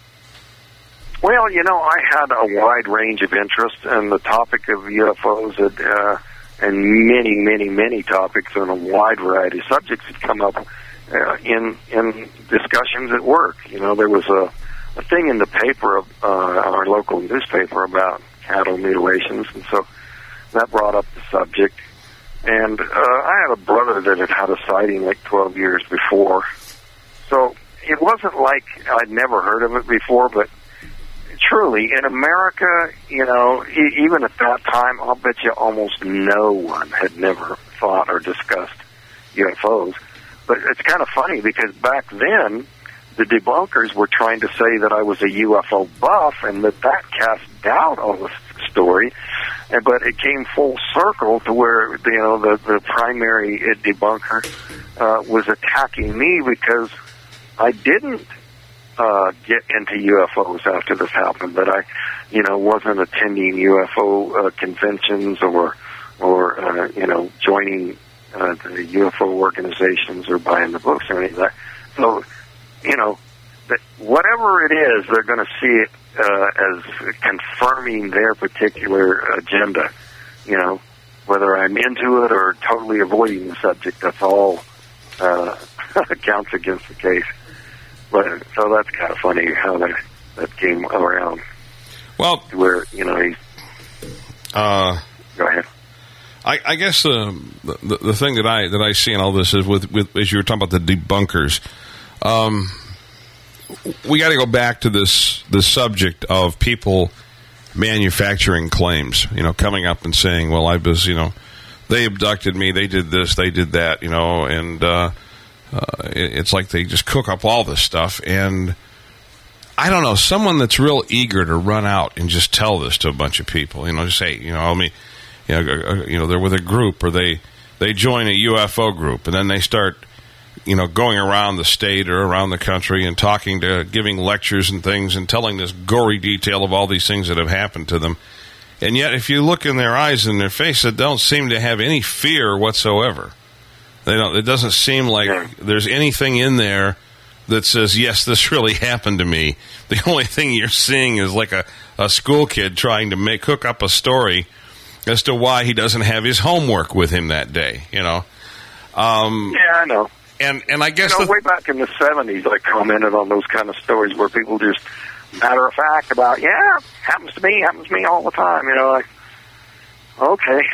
Well, you know, I had a wide range of interests, and the topic of U F Os had, uh, and many, many, many topics on a wide variety of subjects had come up uh, in in discussions at work. You know, there was a, a thing in the paper, uh, our local newspaper, about cattle mutilations, and so that brought up the subject. And uh, I had a brother that had had a sighting like twelve years before. So it wasn't like I'd never heard of it before, but truly, in America, you know, e- even at that time, I'll bet you almost no one had never thought or discussed U F Os. But it's kind of funny because back then, the debunkers were trying to say that I was a U F O buff and that that cast doubt on the story. But it came full circle to where, you know, the, the primary debunker uh, was attacking me because I didn't uh, get into U F Os after this happened, that I, you know, wasn't attending U F O uh, conventions or, or uh, you know, joining uh, the U F O organizations or buying the books or anything like that. So, you know, that whatever it is, they're going to see it uh, as confirming their particular agenda. You know, whether I'm into it or totally avoiding the subject, that's all uh, counts against the case. But so that's kind of funny how that that came around. Well, where you know he. Uh, go ahead. I, I guess uh, the the thing that I that I see in all this is with, with as you were talking about the debunkers. Um, we got to go back to this this subject of people manufacturing claims. You know, coming up and saying, "Well, I was, you know, they abducted me, they did this, they did that," you know, and uh, uh, it, it's like they just cook up all this stuff. And I don't know, someone that's real eager to run out and just tell this to a bunch of people. You know, just say, you know, I mean, you know, you know, they're with a group or they they join a U F O group, and then they start, you know, going around the state or around the country and talking to, giving lectures and things and telling this gory detail of all these things that have happened to them. And yet, if you look in their eyes and their face, they don't seem to have any fear whatsoever. They don't. It doesn't seem like yeah. there's anything in there that says, yes, this really happened to me. The only thing you're seeing is like a, a school kid trying to make cook up a story as to why he doesn't have his homework with him that day, you know. Um, yeah, I know. And and I guess... You know, the, way back in the seventies, I commented on those kind of stories where people just, matter of fact, about, yeah, happens to me, happens to me all the time, you know, like, okay.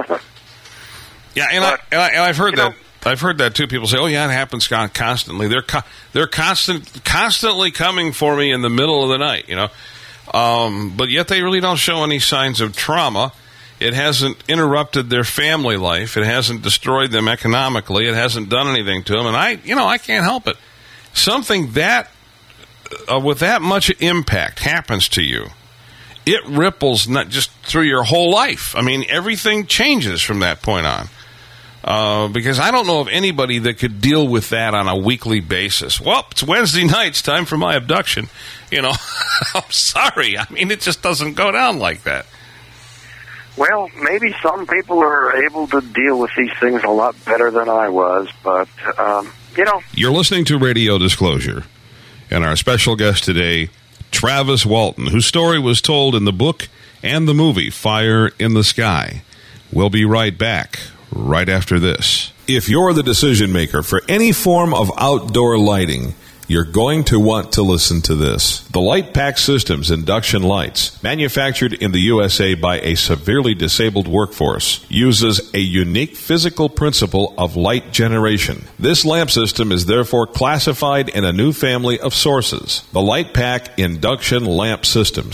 yeah, and, but, I, and, I, and I've heard that. Know, I've heard that too. People say, "Oh, yeah, it happens constantly." They're co- they're constant, constantly coming for me in the middle of the night, you know. Um, but yet they really don't show any signs of trauma. It hasn't interrupted their family life. It hasn't destroyed them economically. It hasn't done anything to them. And I, you know, I can't help it. Something that uh, with that much impact happens to you, it ripples not just through your whole life. I mean, everything changes from that point on. Uh, because I don't know of anybody that could deal with that on a weekly basis. Well, it's Wednesday night. It's time for my abduction. You know, I'm sorry. I mean, it just doesn't go down like that. Well, maybe some people are able to deal with these things a lot better than I was, but, um, you know. You're listening to Radio Disclosure, and our special guest today, Travis Walton, whose story was told in the book and the movie Fire in the Sky. We'll be right back. Right after this. If you're the decision maker for any form of outdoor lighting, you're going to want to listen to this. The LightPack Systems induction lights, manufactured in the U S A by a severely disabled workforce, uses a unique physical principle of light generation. This lamp system is therefore classified in a new family of sources, the LightPack Induction Lamp Systems.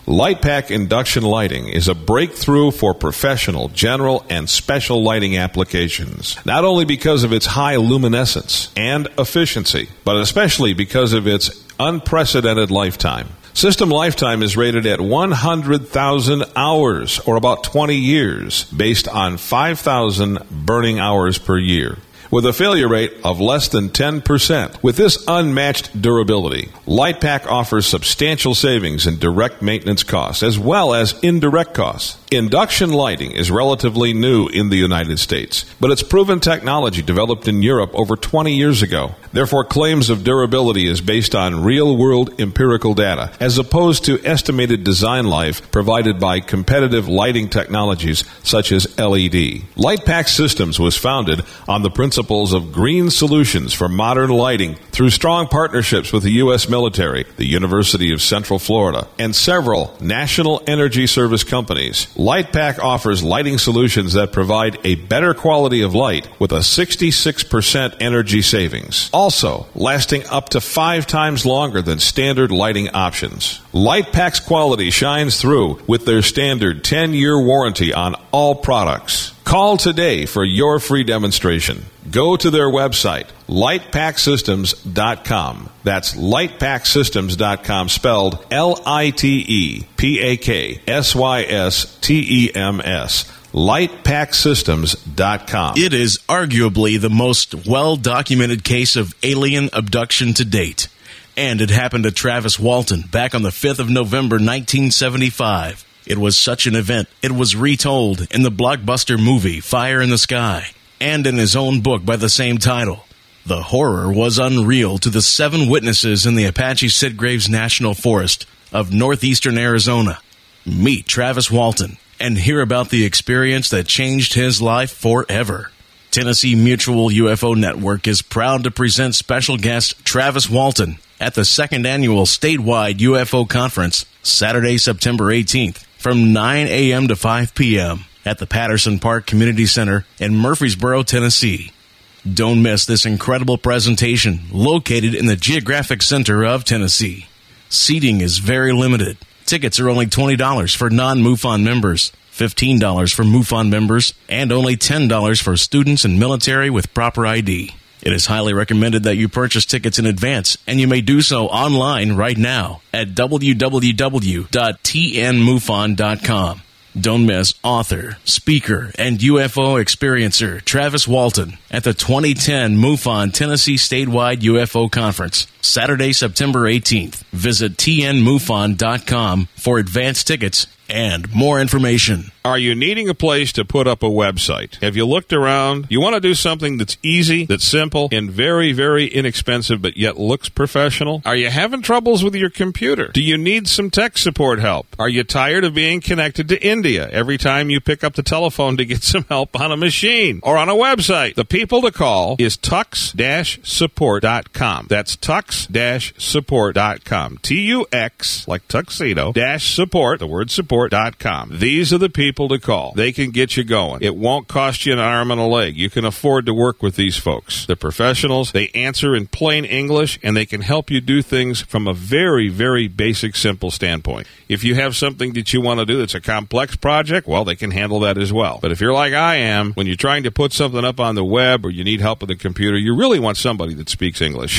LightPack induction lighting is a breakthrough for professional, general, and special lighting applications, not only because of its high luminescence and efficiency, but especially because of its unprecedented lifetime. System lifetime is rated at one hundred thousand hours, or about twenty years, based on five thousand burning hours per year, with a failure rate of less than ten percent. With this unmatched durability, LightPack offers substantial savings in direct maintenance costs as well as indirect costs. Induction lighting is relatively new in the United States, but it's proven technology developed in Europe over twenty years ago. Therefore, claims of durability is based on real-world empirical data, as opposed to estimated design life provided by competitive lighting technologies such as L E D. LightPack Systems was founded on the principles of green solutions for modern lighting through strong partnerships with the U S military, the University of Central Florida, and several national energy service companies. LightPack offers lighting solutions that provide a better quality of light with a sixty-six percent energy savings, also lasting up to five times longer than standard lighting options. LightPack's quality shines through with their standard ten-year warranty on all products. Call today for your free demonstration. Go to their website, light pack systems dot com. That's light pack systems dot com, spelled L I T E P A K S Y S T E M S. light pack systems dot com. It is arguably the most well-documented case of alien abduction to date. And it happened to Travis Walton back on the fifth of November, nineteen seventy-five. It was such an event, it was retold in the blockbuster movie Fire in the Sky, and in his own book by the same title. The horror was unreal to the seven witnesses in the Apache Sitgraves National Forest of northeastern Arizona. Meet Travis Walton and hear about the experience that changed his life forever. Tennessee Mutual U F O Network is proud to present special guest Travis Walton at the second annual statewide U F O Conference, Saturday, September eighteenth, from nine a.m. to five p.m. at the Patterson Park Community Center in Murfreesboro, Tennessee. Don't miss this incredible presentation located in the geographic center of Tennessee. Seating is very limited. Tickets are only twenty dollars for non-MUFON members, fifteen dollars for MUFON members, and only ten dollars for students and military with proper I D. It is highly recommended that you purchase tickets in advance, and you may do so online right now at w w w dot t n mufon dot com. Don't miss author, speaker, and U F O experiencer Travis Walton at the twenty ten MUFON Tennessee Statewide U F O Conference, Saturday, September eighteenth. Visit t n mufon dot com for advance tickets and more information. Are you needing a place to put up a website? Have you looked around? You want to do something that's easy, that's simple, and very, very inexpensive, but yet looks professional? Are you having troubles with your computer? Do you need some tech support help? Are you tired of being connected to India every time you pick up the telephone to get some help on a machine or on a website? The people to call is tux dash support dot com. That's tux dash support dot com. T U X, like tuxedo, dash support, the word support, dot com. These are the people to call. They can get you going. It won't cost you an arm and a leg. You can afford to work with these folks. They're professionals. They answer in plain English, and they can help you do things from a very, very basic, simple standpoint. If you have something that you want to do that's a complex project, well, they can handle that as well. But if you're like I am, when you're trying to put something up on the web or you need help with the computer, you really want somebody that speaks English.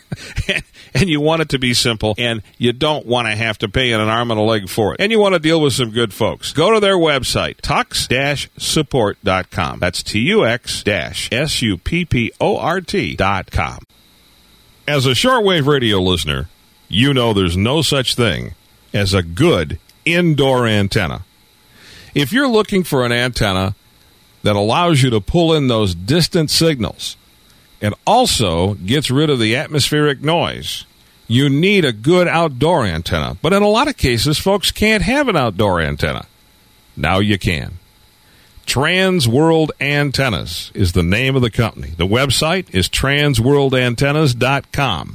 And you want it to be simple, and you don't want to have to pay an arm and a leg for it. And you want to deal with some good folks. Go to their website, tux dash support dot com. That's T U X dash S U P P O R T dot com. As a shortwave radio listener, you know there's no such thing as a good indoor antenna. If you're looking for an antenna that allows you to pull in those distant signals and also gets rid of the atmospheric noise, you need a good outdoor antenna. But in a lot of cases, folks can't have an outdoor antenna. Now you can. Trans World Antennas is the name of the company. The website is trans world antennas dot com.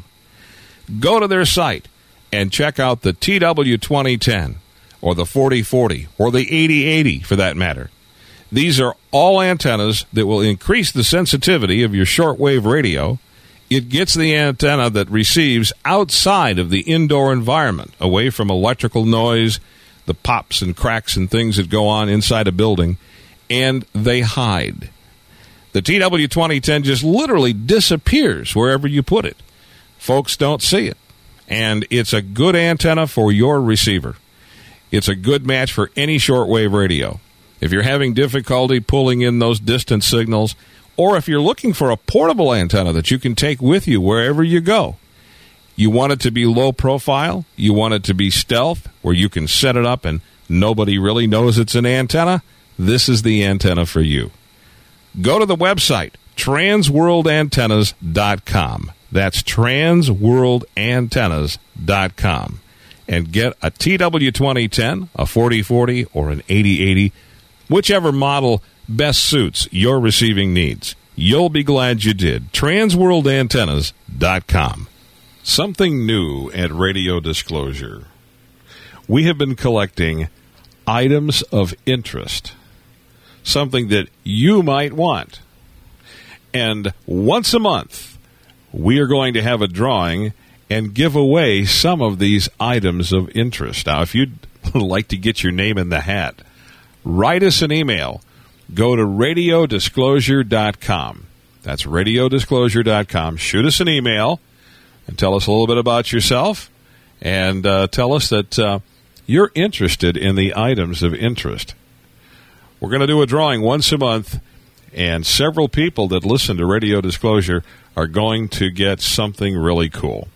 Go to their site and check out the T W twenty ten or the forty forty or the eighty eighty for that matter. These are all antennas that will increase the sensitivity of your shortwave radio. It gets the antenna that receives outside of the indoor environment, away from electrical noise the pops and cracks and things that go on inside a building, and they hide. The T W twenty ten just literally disappears wherever you put it. Folks don't see it. And it's a good antenna for your receiver. It's a good match for any shortwave radio. If you're having difficulty pulling in those distant signals, or if you're looking for a portable antenna that you can take with you wherever you go, you want it to be low profile, you want it to be stealth, where you can set it up and nobody really knows it's an antenna, this is the antenna for you. Go to the website, trans world antennas dot com. That's trans world antennas dot com. And get a T W twenty ten, a forty forty, or an eighty eighty, whichever model best suits your receiving needs. You'll be glad you did. trans world antennas dot com. Something new at Radio Disclosure. We have been collecting items of interest, something that you might want. And once a month, we are going to have a drawing and give away some of these items of interest. Now, if you'd like to get your name in the hat, write us an email. Go to radio disclosure dot com. That's radio disclosure dot com. Shoot us an email and tell us a little bit about yourself, and uh, tell us that uh, you're interested in the items of interest. We're going to do a drawing once a month, and several people that listen to Radio Disclosure are going to get something really cool.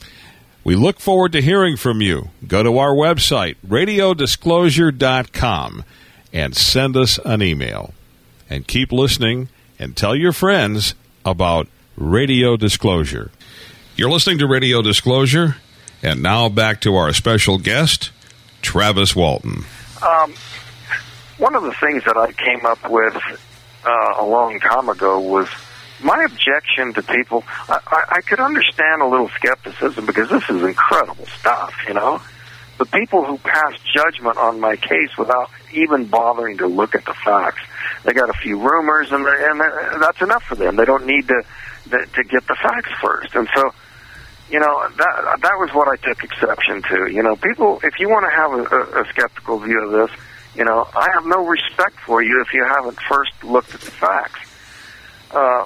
We look forward to hearing from you. Go to our website, radio disclosure dot com, and send us an email. And keep listening and tell your friends about Radio Disclosure. You're listening to Radio Disclosure, and now back to our special guest, Travis Walton. Um, one of the things that I came up with uh, a long time ago was my objection to people. I, I, I could understand a little skepticism because this is incredible stuff, you know. The people who pass judgment on my case without even bothering to look at the facts. They got a few rumors, and, and that's enough for them. They don't need to, to to get the facts first. And so, you know, that that was what I took exception to. You know, people, if you want to have a, a, a skeptical view of this, you know, I have no respect for you if you haven't first looked at the facts. Uh,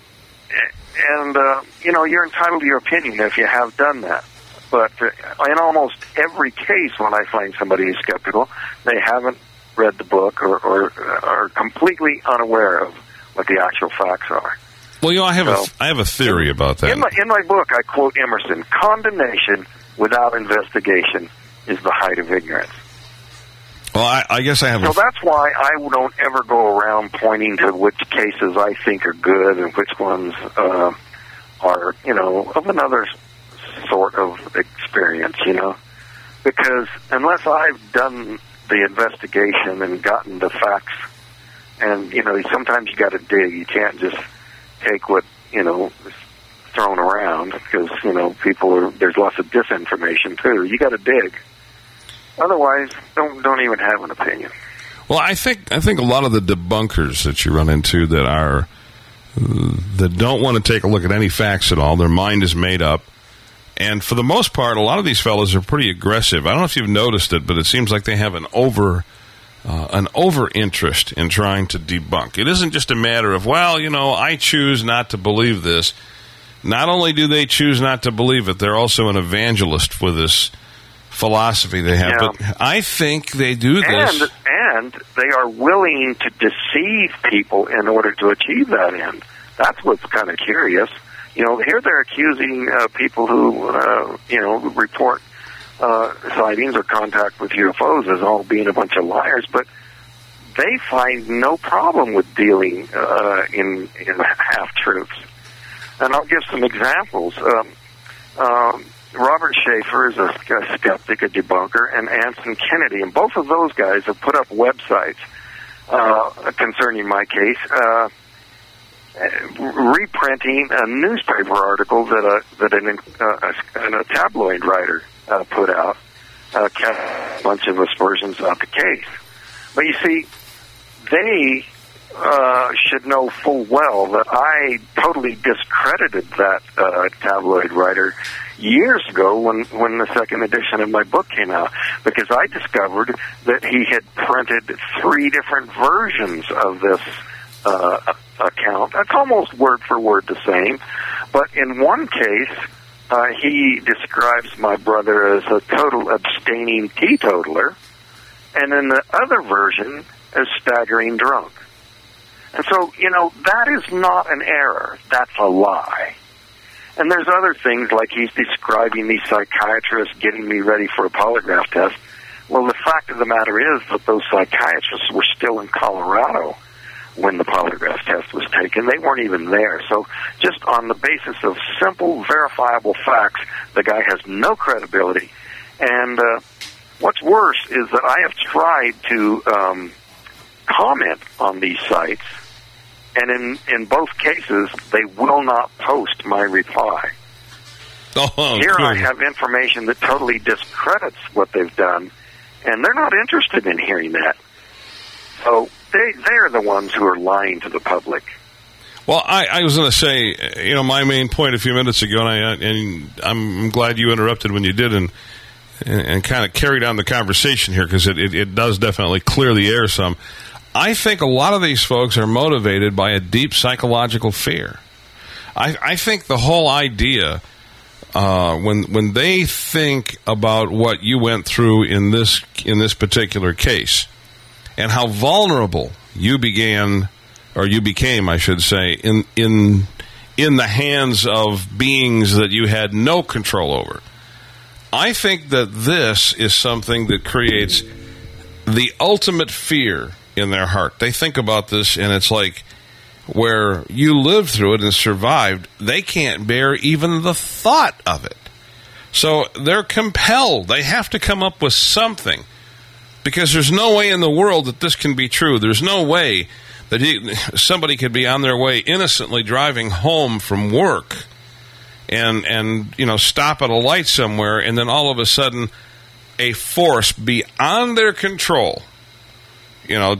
and, uh, you know, you're entitled to your opinion if you have done that. But in almost every case when I find somebody who's skeptical, they haven't read the book or, or are completely unaware of what the actual facts are. Well, you know, I have so, a I have a theory in, about that. In my, in my book, I quote Emerson, condemnation without investigation is the height of ignorance. Well, I, I guess I have So a... that's why I don't ever go around pointing to which cases I think are good and which ones uh, are, you know, of another sort of experience, you know. Because unless I've done the investigation and gotten the facts, and, you know, sometimes you got to dig. You can't just take what, you know, is thrown around because, you know, people are, there's lots of disinformation, too. You got to dig. Otherwise, don't don't even have an opinion. Well, I think I think a lot of the debunkers that you run into that are that don't want to take a look at any facts at all, their mind is made up. And for the most part, a lot of these fellows are pretty aggressive. I don't know if you've noticed it, but it seems like they have an over uh, an over interest in trying to debunk. It isn't just a matter of, well, you know, I choose not to believe this. Not only do they choose not to believe it, they're also an evangelist for this philosophy they have. Yeah. But I think they do this. And, and they are willing to deceive people in order to achieve that end. That's what's kind of curious. You know, here they're accusing uh, people who, uh, you know, report uh, sightings or contact with U F Os as all being a bunch of liars, but they find no problem with dealing uh, in, in half-truths. And I'll give some examples. Um, um, Robert Schaefer is a, a skeptic, a debunker, and Anson Kennedy, and both of those guys have put up websites uh, concerning my case, uh, reprinting a newspaper article that a that an, uh, a, a tabloid writer uh, put out, uh, cast a bunch of aspersions about the case. But you see, they uh, should know full well that I totally discredited that uh, tabloid writer years ago when, when the second edition of my book came out, because I discovered that he had printed three different versions of this uh, account. It's almost word for word the same, but in one case, uh, he describes my brother as a total abstaining teetotaler, and in the other version as staggering drunk. And so, you know, that is not an error. That's a lie. And there's other things, like he's describing these psychiatrists getting me ready for a polygraph test. Well, the fact of the matter is that those psychiatrists were still in Colorado when the polygraph test was taken. They weren't even there. So just on the basis of simple, verifiable facts, the guy has no credibility. And uh, what's worse is that I have tried to um, comment on these sites, and in, in both cases, they will not post my reply. Oh, Here cool. I have information that totally discredits what they've done, and they're not interested in hearing that. So they, they're the ones who are lying to the public. Well, I, I was going to say, you know, my main point a few minutes ago, and, I, and I'm glad you interrupted when you did, and and, and kind of carried on the conversation here, because it, it, it does definitely clear the air some. I think a lot of these folks are motivated by a deep psychological fear. I, I think the whole idea, uh, when when they think about what you went through in this in this particular case, and how vulnerable you began, or you became, I should say, in in in the hands of beings that you had no control over. I think that this is something that creates the ultimate fear in their heart. They think about this, and it's like, where you lived through it and survived, they can't bear even the thought of it. So they're compelled. They have to come up with something, because there's no way in the world that this can be true. There's no way that he, somebody could be on their way innocently driving home from work and, and you know, stop at a light somewhere, and then all of a sudden a force beyond their control, you know,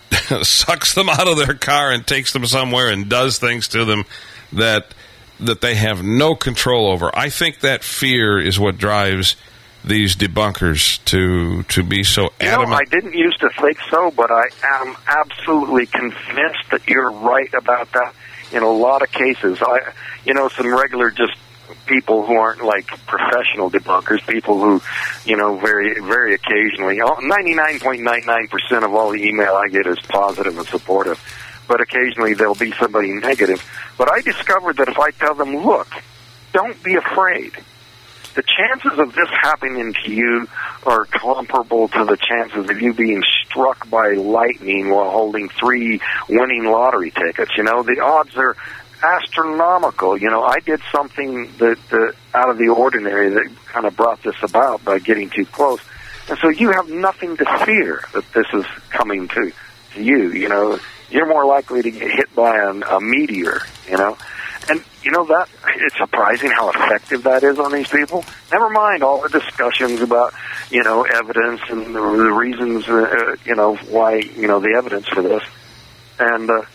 sucks them out of their car and takes them somewhere and does things to them that that they have no control over. I think that fear is what drives these debunkers to to be so adamant. You know, I didn't used to think so, but I am absolutely convinced that you're right about that in a lot of cases. I, you know, some regular just people who aren't like professional debunkers, people who, you know, very, very occasionally, ninety-nine point nine nine percent of all the email I get is positive and supportive, but occasionally there'll be somebody negative. But I discovered that if I tell them, look, don't be afraid, the chances of this happening to you are comparable to the chances of you being struck by lightning while holding three winning lottery tickets. You know, the odds are astronomical. You know, I did something that, that out of the ordinary that kind of brought this about by getting too close. And so you have nothing to fear that this is coming to, to you. You know, you're more likely to get hit by a, a meteor, you know. And, you know, that it's surprising how effective that is on these people. Never mind all the discussions about, you know, evidence and the, the reasons, uh, you know, why, you know, the evidence for this. And uh,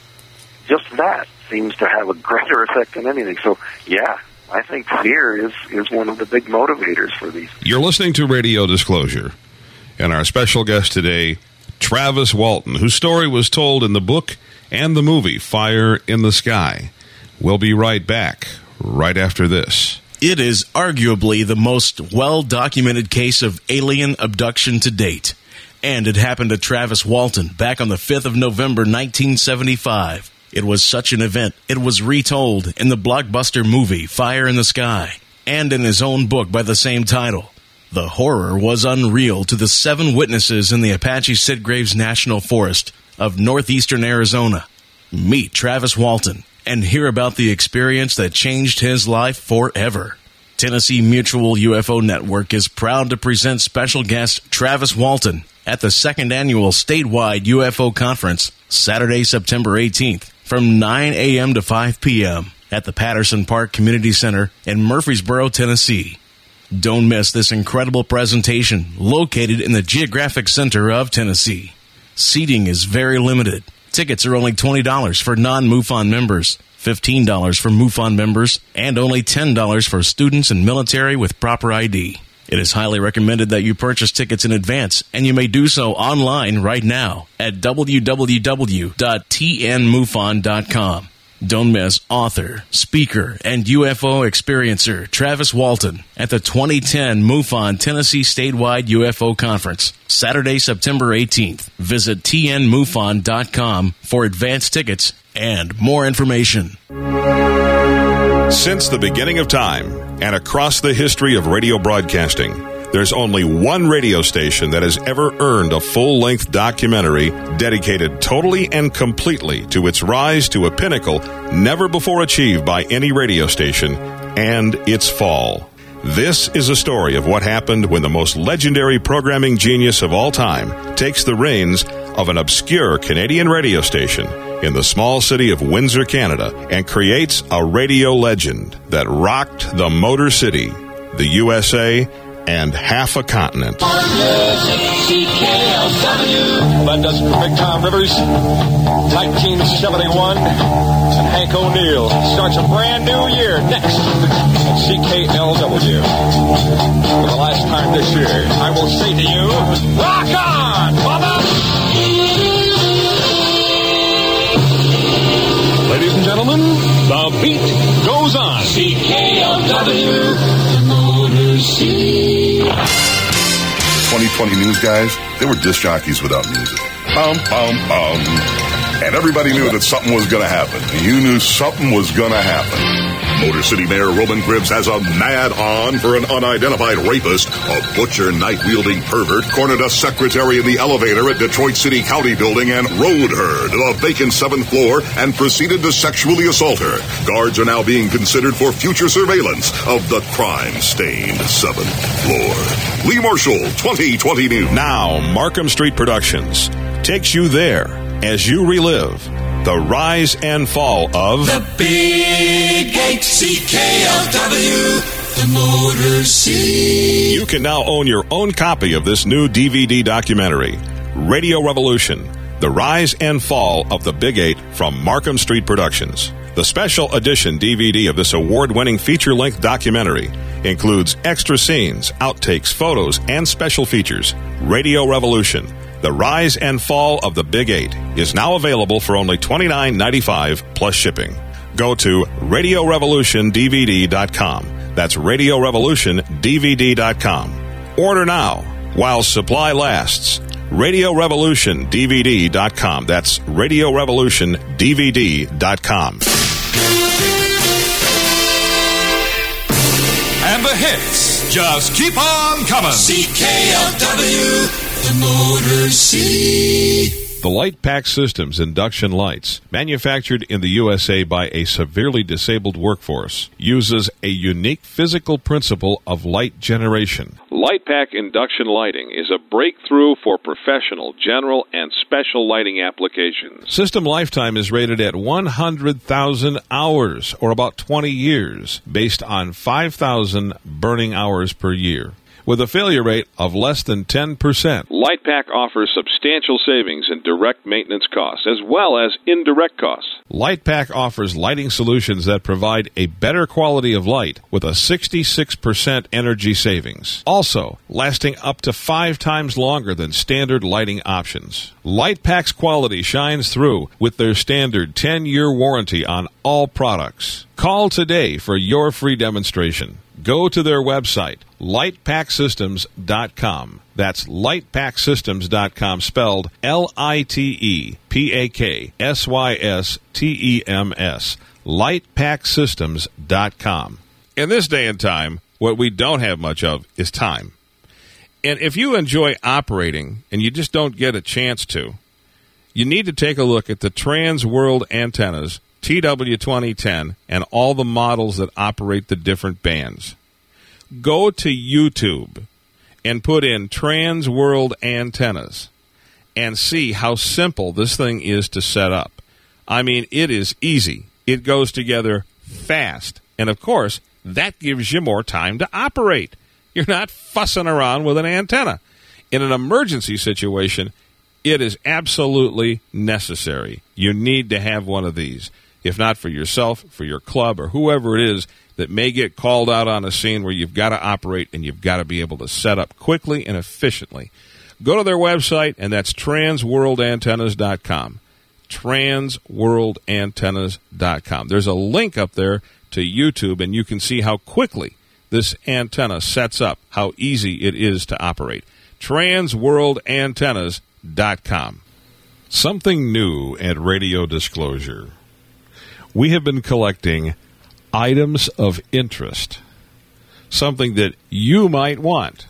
just that seems to have a greater effect than anything. So, yeah, I think fear is, is one of the big motivators for these. You're listening to Radio Disclosure, and our special guest today, Travis Walton, whose story was told in the book and the movie Fire in the Sky. We'll be right back, right after this. It is arguably the most well-documented case of alien abduction to date, and it happened to Travis Walton back on the fifth of November, nineteen seventy-five. It was such an event, it was retold in the blockbuster movie Fire in the Sky, and in his own book by the same title. The horror was unreal to the seven witnesses in the Apache Sitgraves National Forest of northeastern Arizona. Meet Travis Walton and hear about the experience that changed his life forever. Tennessee Mutual U F O Network is proud to present special guest Travis Walton at the second annual statewide U F O conference, Saturday, September eighteenth, from nine a.m. to five p.m. at the Patterson Park Community Center in Murfreesboro, Tennessee. Don't miss this incredible presentation located in the geographic center of Tennessee. Seating is very limited. Tickets are only twenty dollars for non-MUFON members, fifteen dollars for MUFON members, and only ten dollars for students and military with proper I D. It is highly recommended that you purchase tickets in advance, and you may do so online right now at w w w dot t n mufon dot com. Don't miss author, speaker, and U F O experiencer Travis Walton at the twenty ten MUFON Tennessee Statewide U F O Conference, Saturday, September eighteenth. Visit t n mufon dot com for advance tickets and more information. Since the beginning of time and across the history of radio broadcasting, there's only one radio station that has ever earned a full-length documentary dedicated totally and completely to its rise to a pinnacle never before achieved by any radio station and its fall. This is a story of what happened when the most legendary programming genius of all time takes the reins of an obscure Canadian radio station in the small city of Windsor, Canada, and creates a radio legend that rocked the Motor City, the U S A, and half a continent. C K L W. That does perfect Tom Rivers. nineteen seventy-one. And Hank O'Neill starts a brand new year next at C K L W. For the last time this year, I will say to you, rock on, Bubba! Ladies and gentlemen, the beat goes on. C K L W, the Motor City. twenty twenty news guys, they were disc jockeys without music. Bum, bum, bum. And everybody knew that something was going to happen. You knew something was going to happen. Motor City Mayor Roman Gribbs has a mad on for an unidentified rapist. A butcher, knife-wielding pervert cornered a secretary in the elevator at Detroit City County Building and rode her to the vacant seventh floor and proceeded to sexually assault her. Guards are now being considered for future surveillance of the crime-stained seventh floor. Lee Marshall, twenty twenty News. Now, Markham Street Productions takes you there as you relive the rise and fall of the Big Eight. C K L W, the Motor City. You can now own your own copy of this new D V D documentary, Radio Revolution, The Rise and Fall of the Big Eight from Markham Street Productions. The special edition D V D of this award-winning feature-length documentary includes extra scenes, outtakes, photos, and special features. Radio Revolution, The Rise and Fall of the Big Eight is now available for only twenty-nine ninety-five plus shipping. Go to radio revolution d v d dot com. That's radio revolution d v d dot com. Order now while supply lasts. radio revolution d v d dot com. That's radio revolution d v d dot com. And the hits just keep on coming. C K L W, the Motor City. The LightPack Systems induction lights, manufactured in the U S A by a severely disabled workforce, uses a unique physical principle of light generation. LightPack induction lighting is a breakthrough for professional, general, and special lighting applications. System lifetime is rated at one hundred thousand hours, or about twenty years, based on five thousand burning hours per year, with a failure rate of less than ten percent. LightPack offers substantial savings in direct maintenance costs as well as indirect costs. LightPack offers lighting solutions that provide a better quality of light with a sixty-six percent energy savings. Also, lasting up to five times longer than standard lighting options. LightPack's quality shines through with their standard ten-year warranty on all products. Call today for your free demonstration. Go to their website, light pack systems dot com. That's light pack systems dot com, spelled L I T E P A K S Y S T E M S. light pack systems dot com. In this day and time, what we don't have much of is time. And if you enjoy operating and you just don't get a chance to, you need to take a look at the Trans World Antennas T W twenty ten, and all the models that operate the different bands. Go to YouTube and put in Trans World Antennas and see how simple this thing is to set up. I mean, it is easy. It goes together fast. And, of course, that gives you more time to operate. You're not fussing around with an antenna. In an emergency situation, it is absolutely necessary. You need to have one of these. if not for yourself, for your club, or whoever it is that may get called out on a scene where you've got to operate and you've got to be able to set up quickly and efficiently. Go to their website, and that's trans world antennas dot com. trans world antennas dot com. There's a link up there to YouTube, and you can see how quickly this antenna sets up, how easy it is to operate. trans world antennas dot com. Something new at Radio Disclosure. We have been collecting items of interest, something that you might want.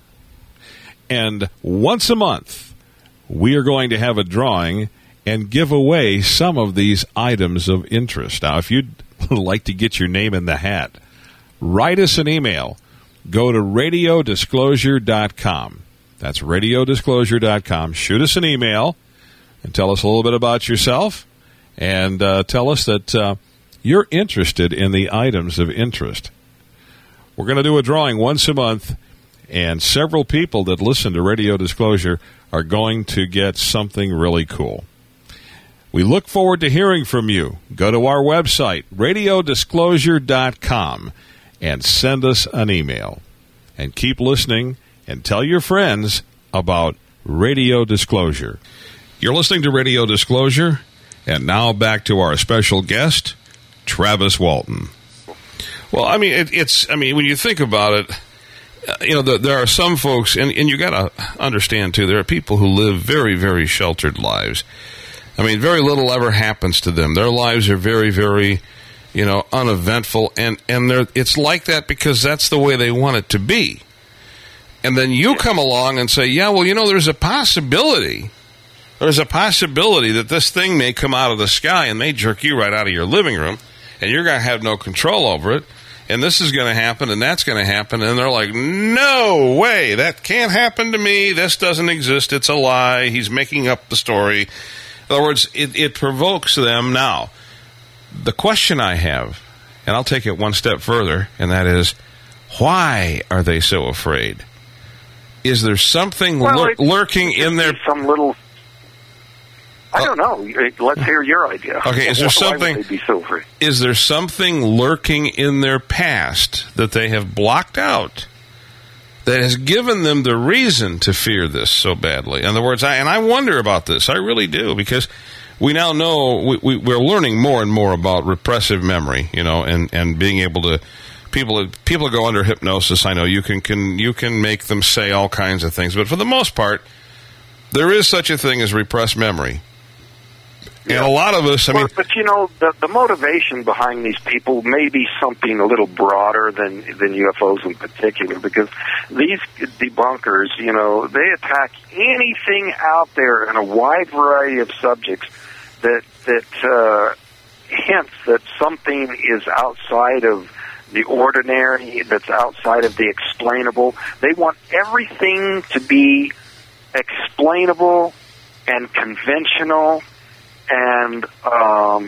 And once a month, we are going to have a drawing and give away some of these items of interest. Now, if you'd like to get your name in the hat, write us an email. Go to radio disclosure dot com. That's radio disclosure dot com. Shoot us an email and tell us a little bit about yourself, and uh, tell us that uh, you're interested in the items of interest. We're going to do a drawing once a month, and several people that listen to Radio Disclosure are going to get something really cool. We look forward to hearing from you. Go to our website, radio disclosure dot com, and send us an email. And keep listening and tell your friends about Radio Disclosure. You're listening to Radio Disclosure, and now back to our special guest, Travis Walton. Well, I mean, it, it's, I mean, when you think about it, uh, you know, the, there are some folks, and, and you got to understand, too, there are people who live very, very sheltered lives. I mean, very little ever happens to them. Their lives are very, very, you know, uneventful, and, and they're, it's like that because that's the way they want it to be. And then you come along and say, yeah, well, you know, there's a possibility. There's a possibility that this thing may come out of the sky and may jerk you right out of your living room, and you're going to have no control over it, and this is going to happen, and that's going to happen, and they're like, no way, that can't happen to me, this doesn't exist, it's a lie, he's making up the story. In other words, it, it provokes them. Now, the question I have, and I'll take it one step further, and that is, why are they so afraid? Is there something well, lur- it, lurking in their... Some little... I don't know. Let's hear your idea. Okay, is there something? Why would they be so afraid? Is there something lurking in their past that they have blocked out that has given them the reason to fear this so badly? In other words, I, and I wonder about this. I really do, because we now know we, we, we're learning more and more about repressive memory, you know, and, and being able to people people go under hypnosis. I know you can can you can make them say all kinds of things, but for the most part, there is such a thing as repressed memory. And a lot of us, I mean... But, but you know, the, the motivation behind these people may be something a little broader than, than U F Os in particular, because these debunkers, you know, they attack anything out there in a wide variety of subjects that, that uh, hints that something is outside of the ordinary, that's outside of the explainable. They want everything to be explainable and conventional, and um,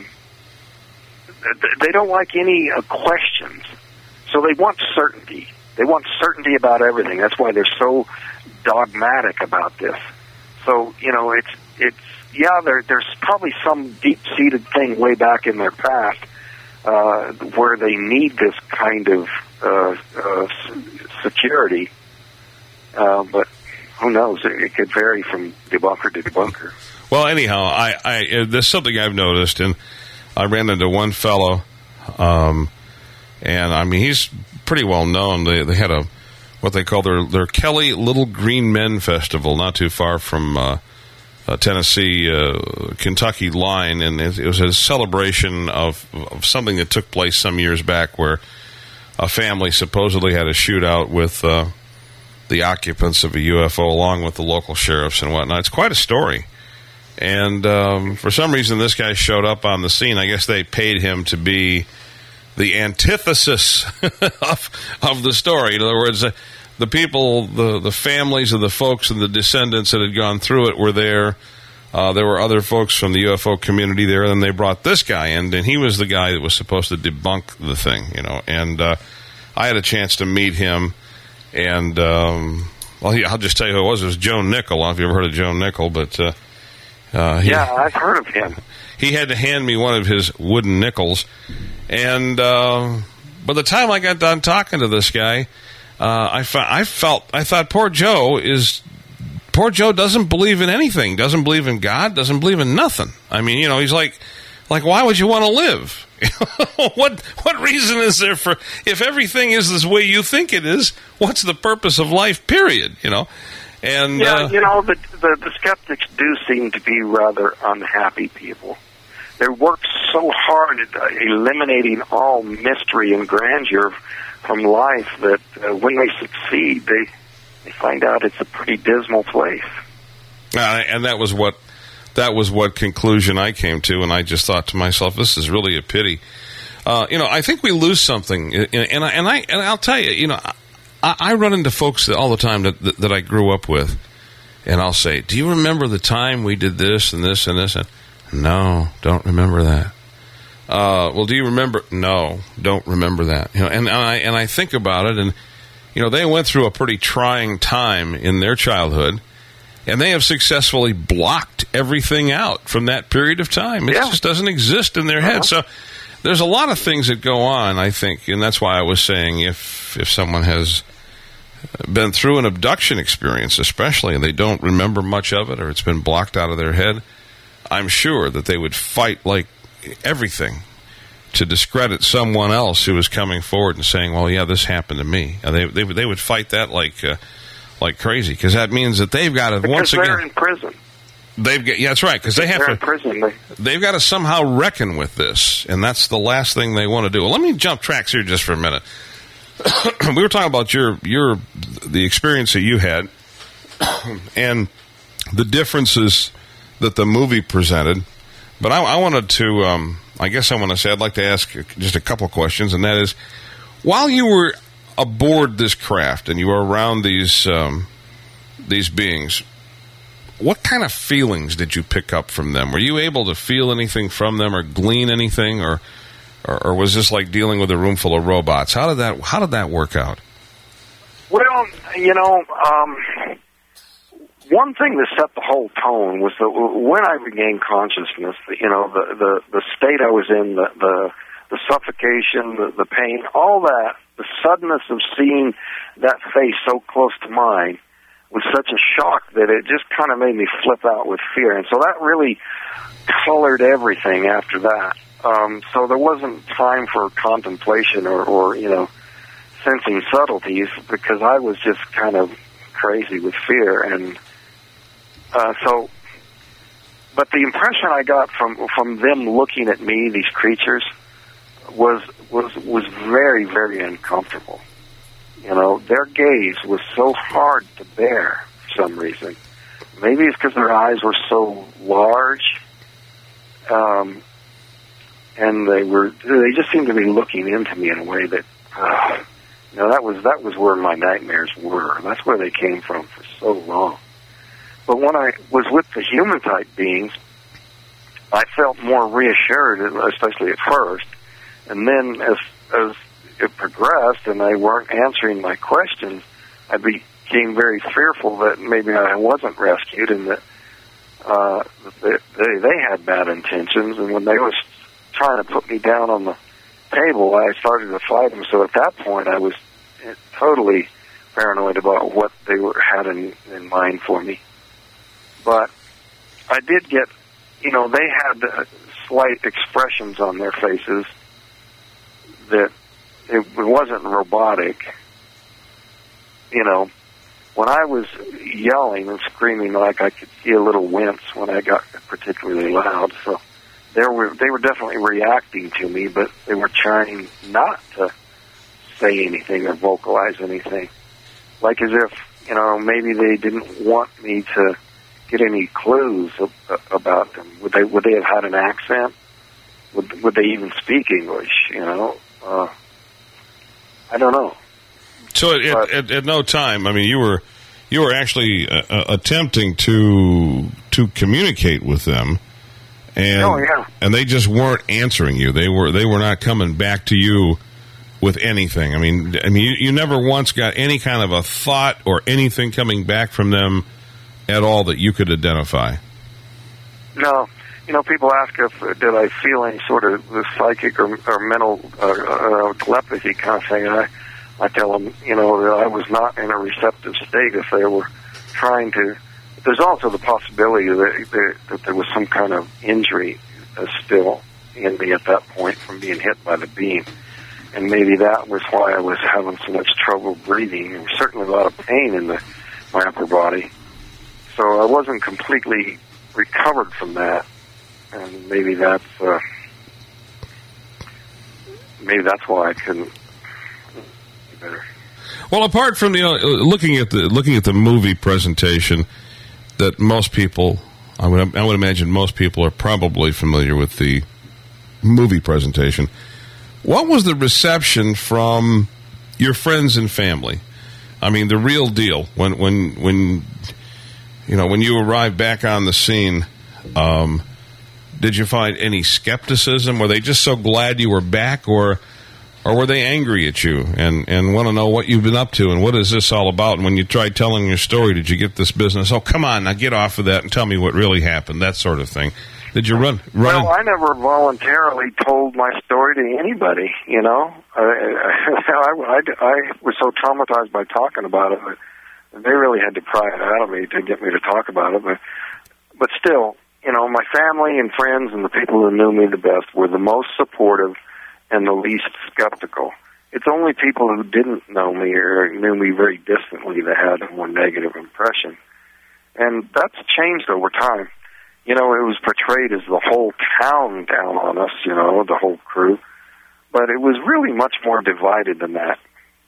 they don't like any uh, questions. So they want certainty. They want certainty about everything. That's why they're so dogmatic about this. So, you know, it's, it's yeah, there, there's probably some deep-seated thing way back in their past uh, where they need this kind of uh, uh, security. Uh, but who knows? It, it could vary from debunker to debunker. Well, anyhow, I, I there's something I've noticed, and I ran into one fellow, um, and I mean he's pretty well known. They they had a what they call their their Kelly Little Green Men Festival, not too far from uh, uh, Tennessee, uh, Kentucky line, and it, it was a celebration of, of something that took place some years back, where a family supposedly had a shootout with uh, the occupants of a U F O, along with the local sheriffs and whatnot. It's quite a story. And um, for some reason, this guy showed up on the scene. I guess they paid him to be the antithesis of, of the story. In other words, uh, the people, the, the families of the folks and the descendants that had gone through it were there. Uh, there were other folks from the U F O community there, and they brought this guy in, and he was the guy that was supposed to debunk the thing, you know. And uh, I had a chance to meet him, and um, well, he, I'll just tell you who it was. It was Joe Nickel. I don't know if you ever heard of Joe Nickel, but... Uh, Uh, he, yeah, I've heard of him. he had to hand me one of his wooden nickels. And uh, by the time I got done talking to this guy, uh, I, fe- I felt, I thought, poor Joe is, poor Joe doesn't believe in anything, doesn't believe in God, doesn't believe in nothing. I mean, you know, he's like, like, why would you want to live? what what reason is there for, if everything is this way you think it is, what's the purpose of life, period, you know? And yeah, uh, you know, the, the the skeptics do seem to be rather unhappy people. They work so hard at uh, eliminating all mystery and grandeur from life that uh, when they succeed, they they find out it's a pretty dismal place. Uh, and that was what that was what conclusion I came to, and I just thought to myself, this is really a pity. Uh, you know, I think we lose something, and I, and I and I'll tell you, you know, I, I run into folks all the time that, that that I grew up with, and I'll say, "Do you remember the time we did this and this and this?" And no, don't remember that. Uh, well, do you remember? No, don't remember that. You know, and, and I and I think about it, and you know, they went through a pretty trying time in their childhood, and they have successfully blocked everything out from that period of time. It Yeah. just doesn't exist in their Uh-huh. head. So there's a lot of things that go on, I think, and that's why I was saying if if someone has been through an abduction experience, especially, and they don't remember much of it, or it's been blocked out of their head, I'm sure that they would fight like everything to discredit someone else who was coming forward and saying, well, yeah, this happened to me. And they they, they would fight that like uh, like crazy, because that means that they've got to, Because once they're again... in prison. They've got, yeah, that's right, because they have They're to... in prison. They, They've got to somehow reckon with this, and that's the last thing they want to do. Well, let me jump tracks here just for a minute. We were talking about your your the experience that you had and the differences that the movie presented. But I, I wanted to, um, I guess I want to say, I'd like to ask just a couple questions, and that is, while you were aboard this craft and you were around these um, these beings, what kind of feelings did you pick up from them? Were you able to feel anything from them or glean anything, or or, or was this like dealing with a room full of robots? How did that How did that work out? well, you know, um, one thing that set the whole tone was that when I regained consciousness, you know, the the, the state I was in, the the, the suffocation, the, the pain, all that, the suddenness of seeing that face so close to mine was such a shock that it just kind of made me flip out with fear. And so that really colored everything after that. Um, so there wasn't time for contemplation or, or, you know, sensing subtleties, because I was just kind of crazy with fear. And uh, so, but the impression I got from, from them looking at me, these creatures, was, was, was very, very uncomfortable. You know, their gaze was so hard to bear for some reason. Maybe it's because their eyes were so large, um, and they were, they just seemed to be looking into me in a way that, uh, you know, that was, that was where my nightmares were. That's where they came from for so long. But when I was with the human-type beings, I felt more reassured, especially at first. And then as, as it progressed and they weren't answering my questions, I became very fearful that maybe I wasn't rescued and that uh, they, they, they had bad intentions. And when they was trying to put me down on the table, I started to fight them. So at that point, I was totally paranoid about what they were, had in, in mind for me. But I did get, you know, they had uh, slight expressions on their faces that it wasn't robotic. You know, when I was yelling and screaming, like I could see a little wince when I got particularly loud. So they were they were definitely reacting to me, but they were trying not to say anything or vocalize anything. Like as if, you know, maybe they didn't want me to get any clues about them. Would they would they have had an accent? Would would they even speak English? You know. Uh, I don't know. So at, but, at, at no time, I mean, you were you were actually uh, uh, attempting to to communicate with them, and oh, yeah. and they just weren't answering you. They were they were not coming back to you with anything. I mean, I mean, you, you never once got any kind of a thought or anything coming back from them at all that you could identify. No, you know, people ask if uh, did I feel any sort of uh, psychic or, or mental uh, uh, telepathy kind of thing. And I, I tell them, you know, that I was not in a receptive state if they were trying to. There's also the possibility that, that, that there was some kind of injury uh, still in me at that point from being hit by the beam. And maybe that was why I was having so much trouble breathing. There was certainly a lot of pain in the, my upper body. So I wasn't completely recovered from that. And maybe that's uh, maybe that's why I couldn't be better. Well, apart from the uh, looking at the looking at the movie presentation, that most people, I would I would imagine most people are probably familiar with the movie presentation. What was the reception from your friends and family? I mean, the real deal when when when you know when you arrived back on the scene. Um, Did you find any skepticism? Were they just so glad you were back, or or were they angry at you and, and want to know what you've been up to and what is this all about? And when you tried telling your story, did you get this business? Oh, come on, now get off of that and tell me what really happened, that sort of thing. Did you run? run well, I never voluntarily told my story to anybody, you know. I, I, I, I was so traumatized by talking about it that they really had to pry it out of me to get me to talk about it. But, but still, you know, my family and friends and the people who knew me the best were the most supportive and the least skeptical. It's only people who didn't know me or knew me very distantly that had a more negative impression. And that's changed over time. You know, it was portrayed as the whole town down on us, you know, the whole crew. But it was really much more divided than that,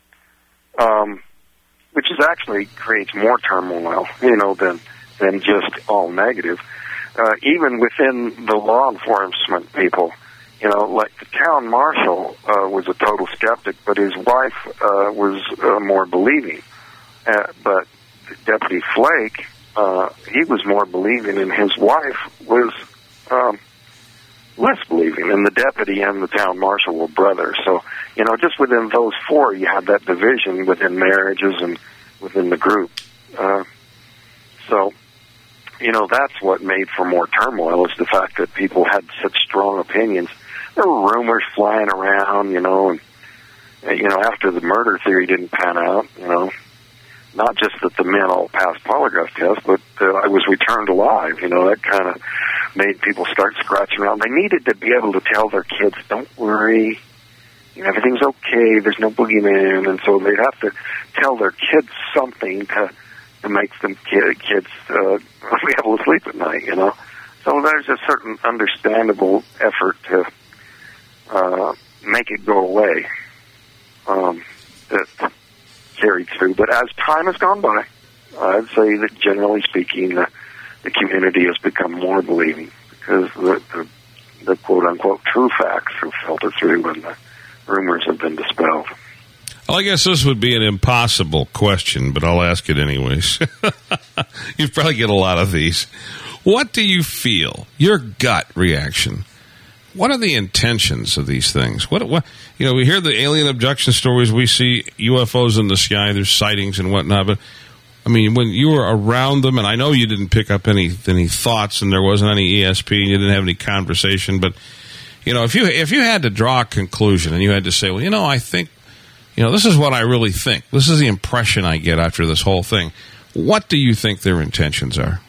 um, which is actually creates more turmoil, you know, than, than just all negative. Uh, even within the law enforcement people, you know, like the town marshal uh, was a total skeptic, but his wife uh, was uh, more believing. Uh, but Deputy Flake, uh, he was more believing, and his wife was um, less believing. And the deputy and the town marshal were brothers. So, you know, just within those four, you had that division within marriages and within the group. Uh, so... You know, that's what made for more turmoil, is the fact that people had such strong opinions. There were rumors flying around, you know, and, you know, after the murder theory didn't pan out, you know, not just that the men all passed polygraph tests, but that I was returned alive, you know, that kind of made people start scratching around. They needed to be able to tell their kids, don't worry, you know, everything's okay, there's no boogeyman, and so they'd have to tell their kids something to... to make them kid, kids uh, be able to sleep at night, you know. So there's a certain understandable effort to uh, make it go away um, that carried through. But as time has gone by, I'd say that generally speaking, the, the community has become more believing because the, the, the quote-unquote true facts have filtered through and the rumors have been dispelled. Well, I guess this would be an impossible question, but I'll ask it anyways. You probably get a lot of these. What do you feel? Your gut reaction. What are the intentions of these things? What, what, you know, we hear the alien abduction stories. We see U F Os in the sky. There's sightings and whatnot. But I mean, when you were around them, and I know you didn't pick up any any thoughts, and there wasn't any E S P, and you didn't have any conversation. But you know, if you if you had to draw a conclusion, and you had to say, well, you know, I think. You know, this is what I really think. This is the impression I get after this whole thing. What do you think their intentions are?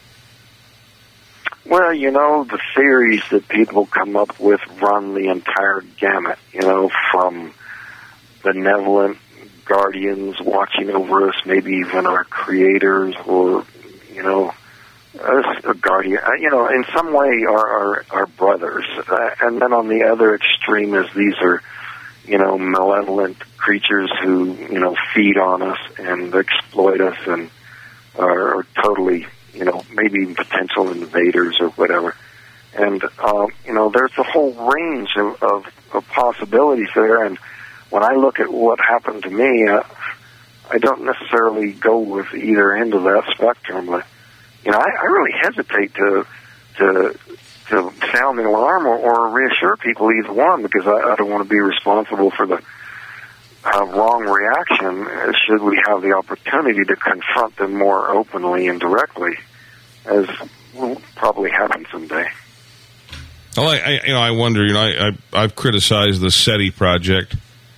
Well, you know, the theories that people come up with run the entire gamut, you know, from benevolent guardians watching over us, maybe even our creators, or, you know, us, a guardian, you know, in some way our, our, our brothers. Uh, and then on the other extreme is these are, you know, malevolent creatures who, you know, feed on us and exploit us and are, are totally, you know, maybe even potential invaders or whatever. And, uh, you know, there's a whole range of, of, of possibilities there. And when I look at what happened to me, uh, I don't necessarily go with either end of that spectrum. But, you know, I, I really hesitate to to to sound the alarm or, or reassure people either one, because I, I don't want to be responsible for the uh, wrong reaction uh, should we have the opportunity to confront them more openly and directly, as will probably happen someday. Well, I, I you know I wonder. You know, I, I I've criticized the SETI project.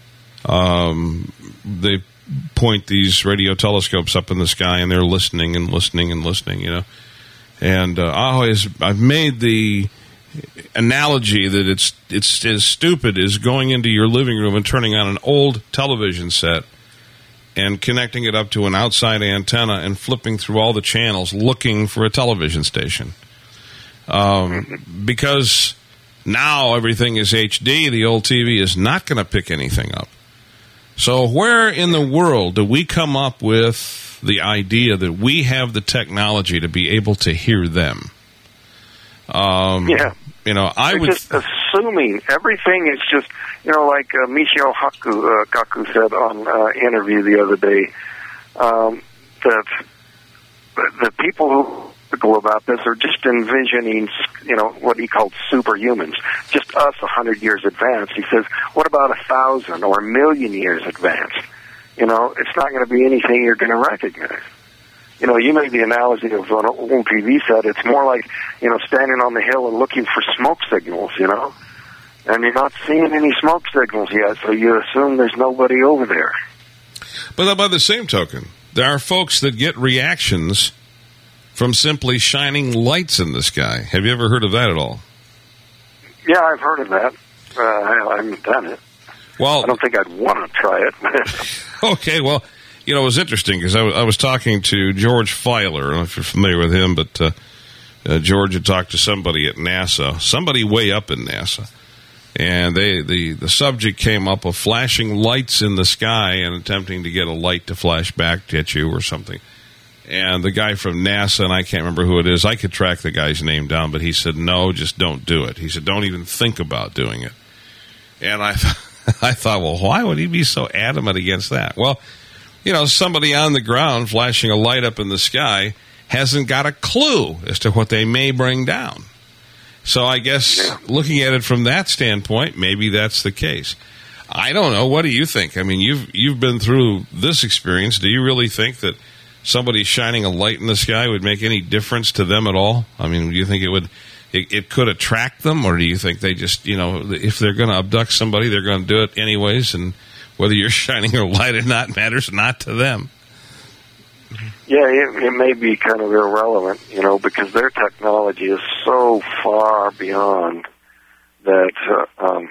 Um, they point these radio telescopes up in the sky, and they're listening and listening and listening. You know, and uh, I always I've made the analogy that it's it's as stupid as going into your living room and turning on an old television set and connecting it up to an outside antenna and flipping through all the channels looking for a television station. Um, because now everything is H D, the old T V is not going to pick anything up. So where in the world do we come up with the idea that we have the technology to be able to hear them? Um, yeah. You know, I They're would... just assuming everything is just, you know, like uh, Michio Haku, uh, Kaku said on uh, interview the other day, um, that the people who go about this are just envisioning, you know, what he called superhumans, just us a hundred years advanced. He says, what about a thousand or a million years advanced? You know, it's not going to be anything you're going to recognize. You know, you made the analogy of an old T V set. It's more like, you know, standing on the hill and looking for smoke signals, you know, and you're not seeing any smoke signals yet, so you assume there's nobody over there. But by the same token, there are folks that get reactions from simply shining lights in the sky. Have you ever heard of that at all? Yeah, I've heard of that. Uh, I, I haven't done it. Well, I don't think I'd want to try it. Okay, well, you know, it was interesting because I, w- I was talking to George Filer. I don't know if you're familiar with him, but uh, uh, George had talked to somebody at NASA, somebody way up in NASA, and they the, the subject came up of flashing lights in the sky and attempting to get a light to flash back at you or something. And the guy from NASA, and I can't remember who it is, I could track the guy's name down, but he said, no, just don't do it. He said, don't even think about doing it. And I, th- I thought, well, why would he be so adamant against that? Well, you know, somebody on the ground flashing a light up in the sky hasn't got a clue as to what they may bring down. So I guess yeah. looking at it from that standpoint, maybe that's the case. I don't know. What do you think? I mean, you've you've been through this experience. Do you really think that somebody shining a light in the sky would make any difference to them at all? I mean, do you think it would, it, it could attract them, or do you think they just, you know, if they're going to abduct somebody, they're going to do it anyways, and whether you're shining a light or not matters not to them? Yeah, it, it may be kind of irrelevant, you know, because their technology is so far beyond that uh, um,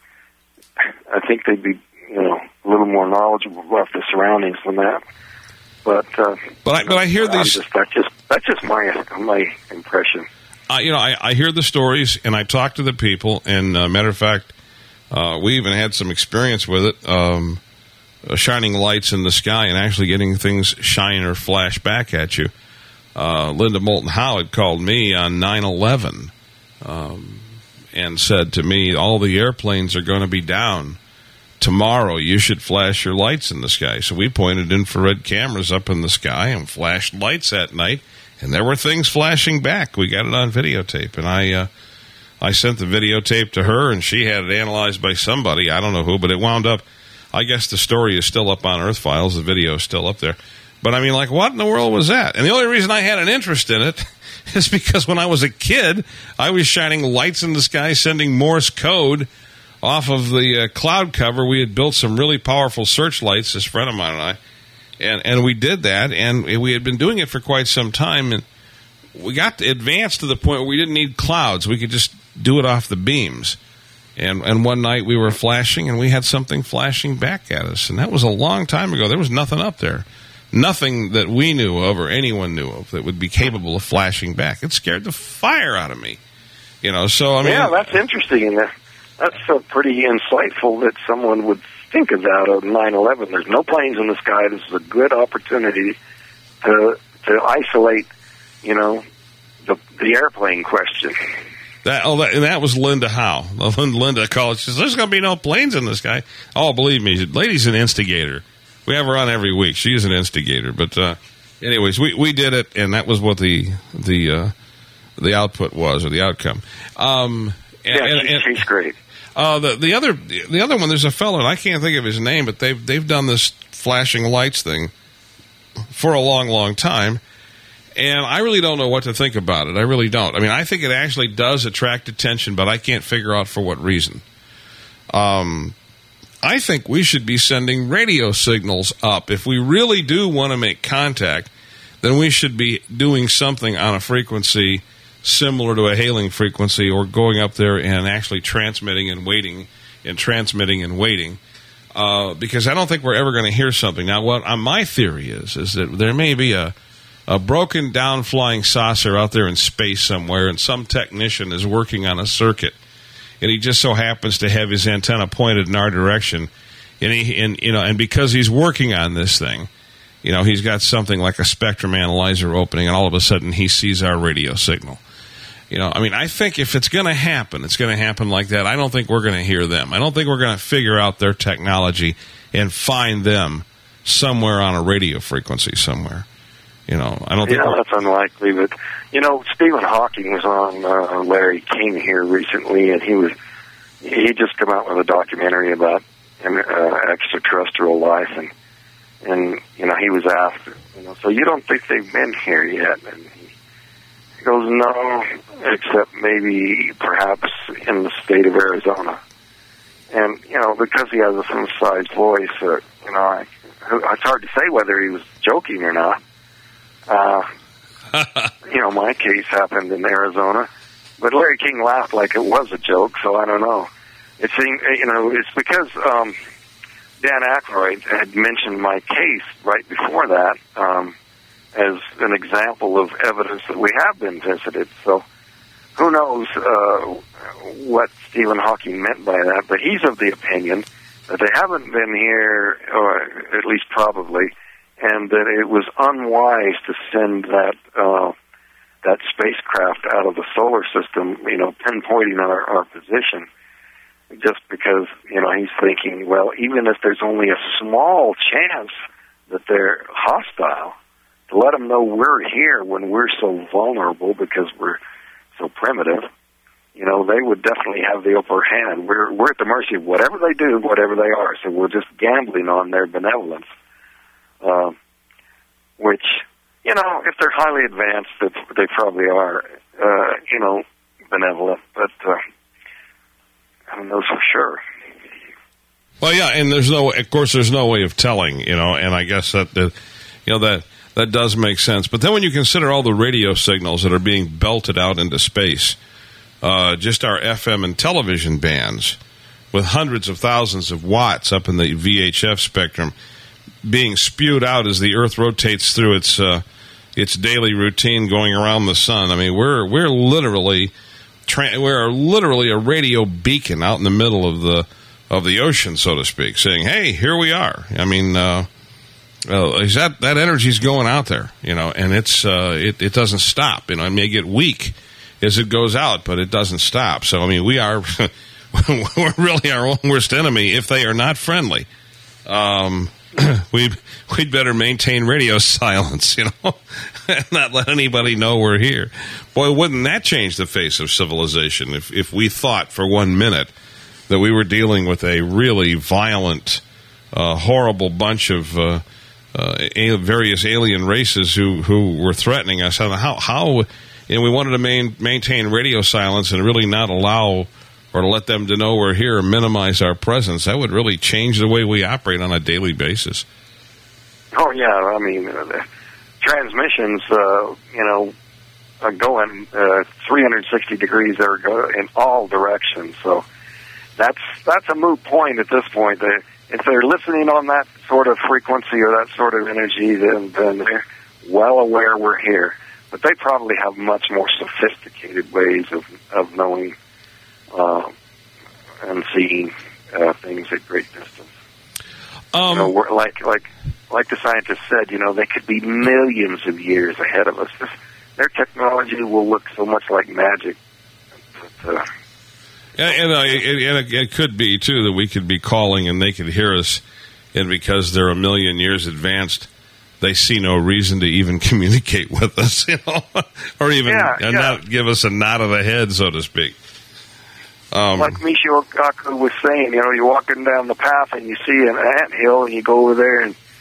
I think they'd be, you know, a little more knowledgeable about the surroundings than that. But uh, but I, but I hear these. Just, that's just that's just my my impression. Uh, you know, I, I hear the stories and I talk to the people. And uh, matter of fact, uh, we even had some experience with it, um, uh, shining lights in the sky and actually getting things shine or flash back at you. Uh, Linda Moulton Howe had called me on nine eleven um, and said to me, "All the airplanes are going to be down tomorrow. You should flash your lights in the sky." So we pointed infrared cameras up in the sky and flashed lights at night, and there were things flashing back. We got it on videotape, and I uh, I sent the videotape to her, and she had it analyzed by somebody. I don't know who, but it wound up, I guess the story is still up on Earth Files. The video is still up there. But I mean, like, what in the world was that? And the only reason I had an interest in it is because when I was a kid, I was shining lights in the sky, sending Morse code off of the uh, cloud cover. We had built some really powerful searchlights, this friend of mine and I, and, and we did that, and we had been doing it for quite some time, and we got advanced to the point where we didn't need clouds. We could just do it off the beams. And and one night we were flashing, and we had something flashing back at us, and that was a long time ago. There was nothing up there. Nothing that we knew of or anyone knew of that would be capable of flashing back. It scared the fire out of me. You know, so, I mean... Yeah, that's interesting, and that, that's uh, pretty insightful that someone would think of that on nine eleven. There's no planes in the sky. This is a good opportunity to to isolate, you know, the the airplane question. That, oh, that, and that was Linda Howe. Linda called. She says, "There's going to be no planes in the sky." Oh, believe me, lady's an instigator. We have her on every week. She's an instigator. But uh, anyways, we, we did it, and that was what the the uh, the output was, or the outcome. Um, and, yeah, and, and, she's great. Uh, the the other the other one, there's a fellow, and I can't think of his name, but they've they've done this flashing lights thing for a long, long time. and I really don't know what to think about it. I really don't. I mean, I think it actually does attract attention, but I can't figure out for what reason. Um, I think we should be sending radio signals up. If we really do want to make contact, then we should be doing something on a frequency similar to a hailing frequency, or going up there and actually transmitting and waiting and transmitting and waiting. Uh, because I don't think we're ever going to hear something. Now, what uh, my theory is, is that there may be a, a broken down flying saucer out there in space somewhere, and some technician is working on a circuit, and he just so happens to have his antenna pointed in our direction, and he, and you know, and because he's working on this thing, you know, he's got something like a spectrum analyzer opening, and all of a sudden he sees our radio signal. You know, I mean, I think if it's going to happen, it's going to happen like that. I don't think we're going to hear them. I don't think we're going to figure out their technology and find them somewhere on a radio frequency somewhere. You know, I don't think... Yeah, that's unlikely. But, you know, Stephen Hawking was on uh, Larry King here recently, and he was he just come out with a documentary about uh, extraterrestrial life, and, and, you know, he was asked, you know, so you don't think they've been here yet? And he goes, no, except maybe perhaps in the state of Arizona. And, you know, because he has a synthesized voice, uh, you know, I, it's hard to say whether he was joking or not. Uh, you know, my case happened in Arizona, but Larry King laughed like it was a joke, so I don't know. It seemed, you know, it's because um, Dan Aykroyd had mentioned my case right before that, um, as an example of evidence that we have been visited. So who knows uh, what Stephen Hawking meant by that, but he's of the opinion that they haven't been here, or at least probably, and that it was unwise to send that uh, that spacecraft out of the solar system, you know, pinpointing our, our position, just because, you know, he's thinking, well, even if there's only a small chance that they're hostile, to let them know we're here when we're so vulnerable because we're so primitive, you know, they would definitely have the upper hand. We're we're at the mercy of whatever they do, whatever they are. So we're just gambling on their benevolence, uh, which, you know, if they're highly advanced, they, they probably are, uh, you know, benevolent. But uh, I don't know for sure. Well, yeah, and there's no, of course, there's no way of telling, you know, and I guess that, the, you know, that. That does make sense. But then when you consider all the radio signals that are being belted out into space, uh, just our F M and television bands, with hundreds of thousands of watts up in the V H F spectrum, being spewed out as the Earth rotates through its uh, its daily routine going around the sun. I mean, we're we're literally tra- we're literally a radio beacon out in the middle of the of the ocean, so to speak, saying, "Hey, here we are." I mean. Uh, Well, is that that energy's going out there, you know, and it's uh, it it doesn't stop. You know, it may get weak as it goes out, but it doesn't stop. So, I mean, we are we're really our own worst enemy if they are not friendly. Um, we we'd better maintain radio silence, you know, and not let anybody know we're here. Boy, wouldn't that change the face of civilization if if we thought for one minute that we were dealing with a really violent, uh, horrible bunch of uh, Uh, various alien races who, who were threatening us. How how and we wanted to main, maintain radio silence and really not allow or to let them to know we're here and minimize our presence. That would really change the way we operate on a daily basis. Oh yeah, I mean uh, the transmissions, uh, you know, are going uh, three hundred sixty degrees. They're go in all directions. So that's that's a moot point at this point. They, If they're listening on that sort of frequency or that sort of energy, then, then they're well aware we're here. But they probably have much more sophisticated ways of, of knowing uh, and seeing uh, things at great distance. Um, you know, we're, like like like the scientist said, you know, they could be millions of years ahead of us. This, their technology will look so much like magic. But, uh, And, and, uh, it, and it, it could be, too, that we could be calling and they could hear us, and because they're a million years advanced, they see no reason to even communicate with us, you know, or even yeah, uh, yeah. not give us a nod of the head, so to speak. Um, like Michio Kaku was saying, you know, you're walking down the path and you see an anthill and you go over there and,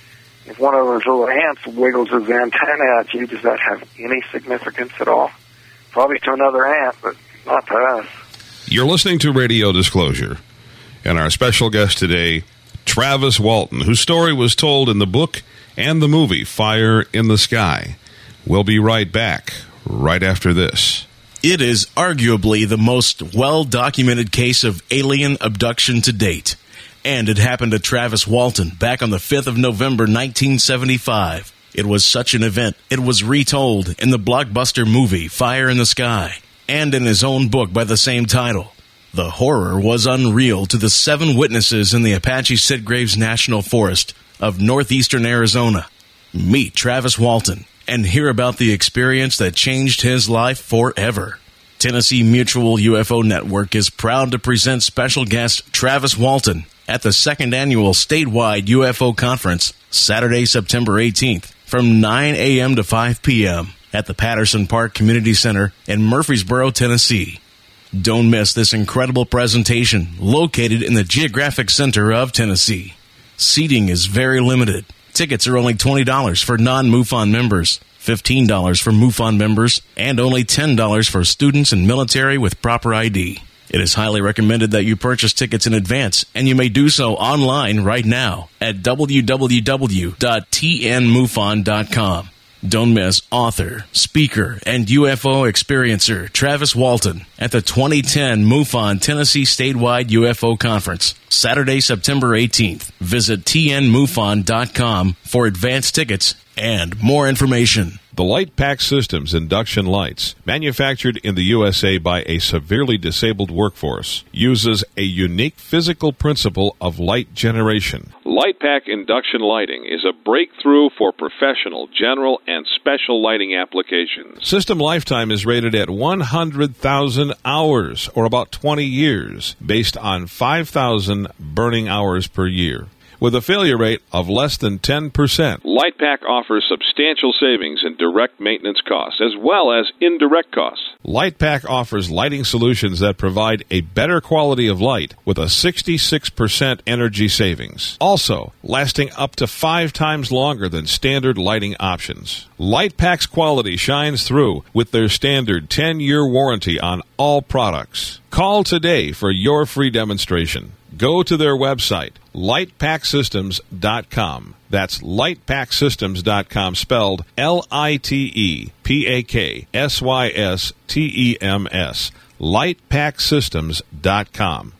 if one of those little ants wiggles his antenna at you, does that have any significance at all? Probably to another ant, but not to us. You're listening to Radio Disclosure, and our special guest today, Travis Walton, whose story was told in the book and the movie Fire in the Sky. We'll be right back, right after this. It is arguably the most well-documented case of alien abduction to date. And it happened to Travis Walton back on the fifth of November, nineteen seventy-five. It was such an event, it was retold in the blockbuster movie Fire in the Sky, and in his own book by the same title. The horror was unreal to the seven witnesses in the Apache Sitgraves National Forest of northeastern Arizona. Meet Travis Walton and hear about the experience that changed his life forever. Tennessee Mutual U F O Network is proud to present special guest Travis Walton at the second annual statewide U F O conference, Saturday, September eighteenth, from nine a.m. to five p.m. at the Patterson Park Community Center in Murfreesboro, Tennessee. Don't miss this incredible presentation located in the geographic center of Tennessee. Seating is very limited. Tickets are only twenty dollars for non-MUFON members, fifteen dollars for MUFON members, and only ten dollars for students and military with proper I D. It is highly recommended that you purchase tickets in advance, and you may do so online right now at w w w dot t n mufon dot com. Don't miss author, speaker, and U F O experiencer Travis Walton at the twenty ten MUFON Tennessee Statewide U F O Conference, Saturday, September eighteenth. Visit t n mufon dot com for advance tickets and more information. The LightPack Systems induction lights, manufactured in the U S A by a severely disabled workforce, uses a unique physical principle of light generation. LightPack induction lighting is a breakthrough for professional, general, and special lighting applications. System lifetime is rated at one hundred thousand hours, or about twenty years, based on five thousand burning hours per year, with a failure rate of less than ten percent. LightPack offers substantial savings in direct maintenance costs as well as indirect costs. LightPack offers lighting solutions that provide a better quality of light with a sixty-six percent energy savings. Also, lasting up to five times longer than standard lighting options. LightPack's quality shines through with their standard ten-year warranty on all products. Call today for your free demonstration. Go to their website, light pack systems dot com. That's light pack systems dot com, spelled L I T E P A K S Y S T E M S, light pack systems dot com.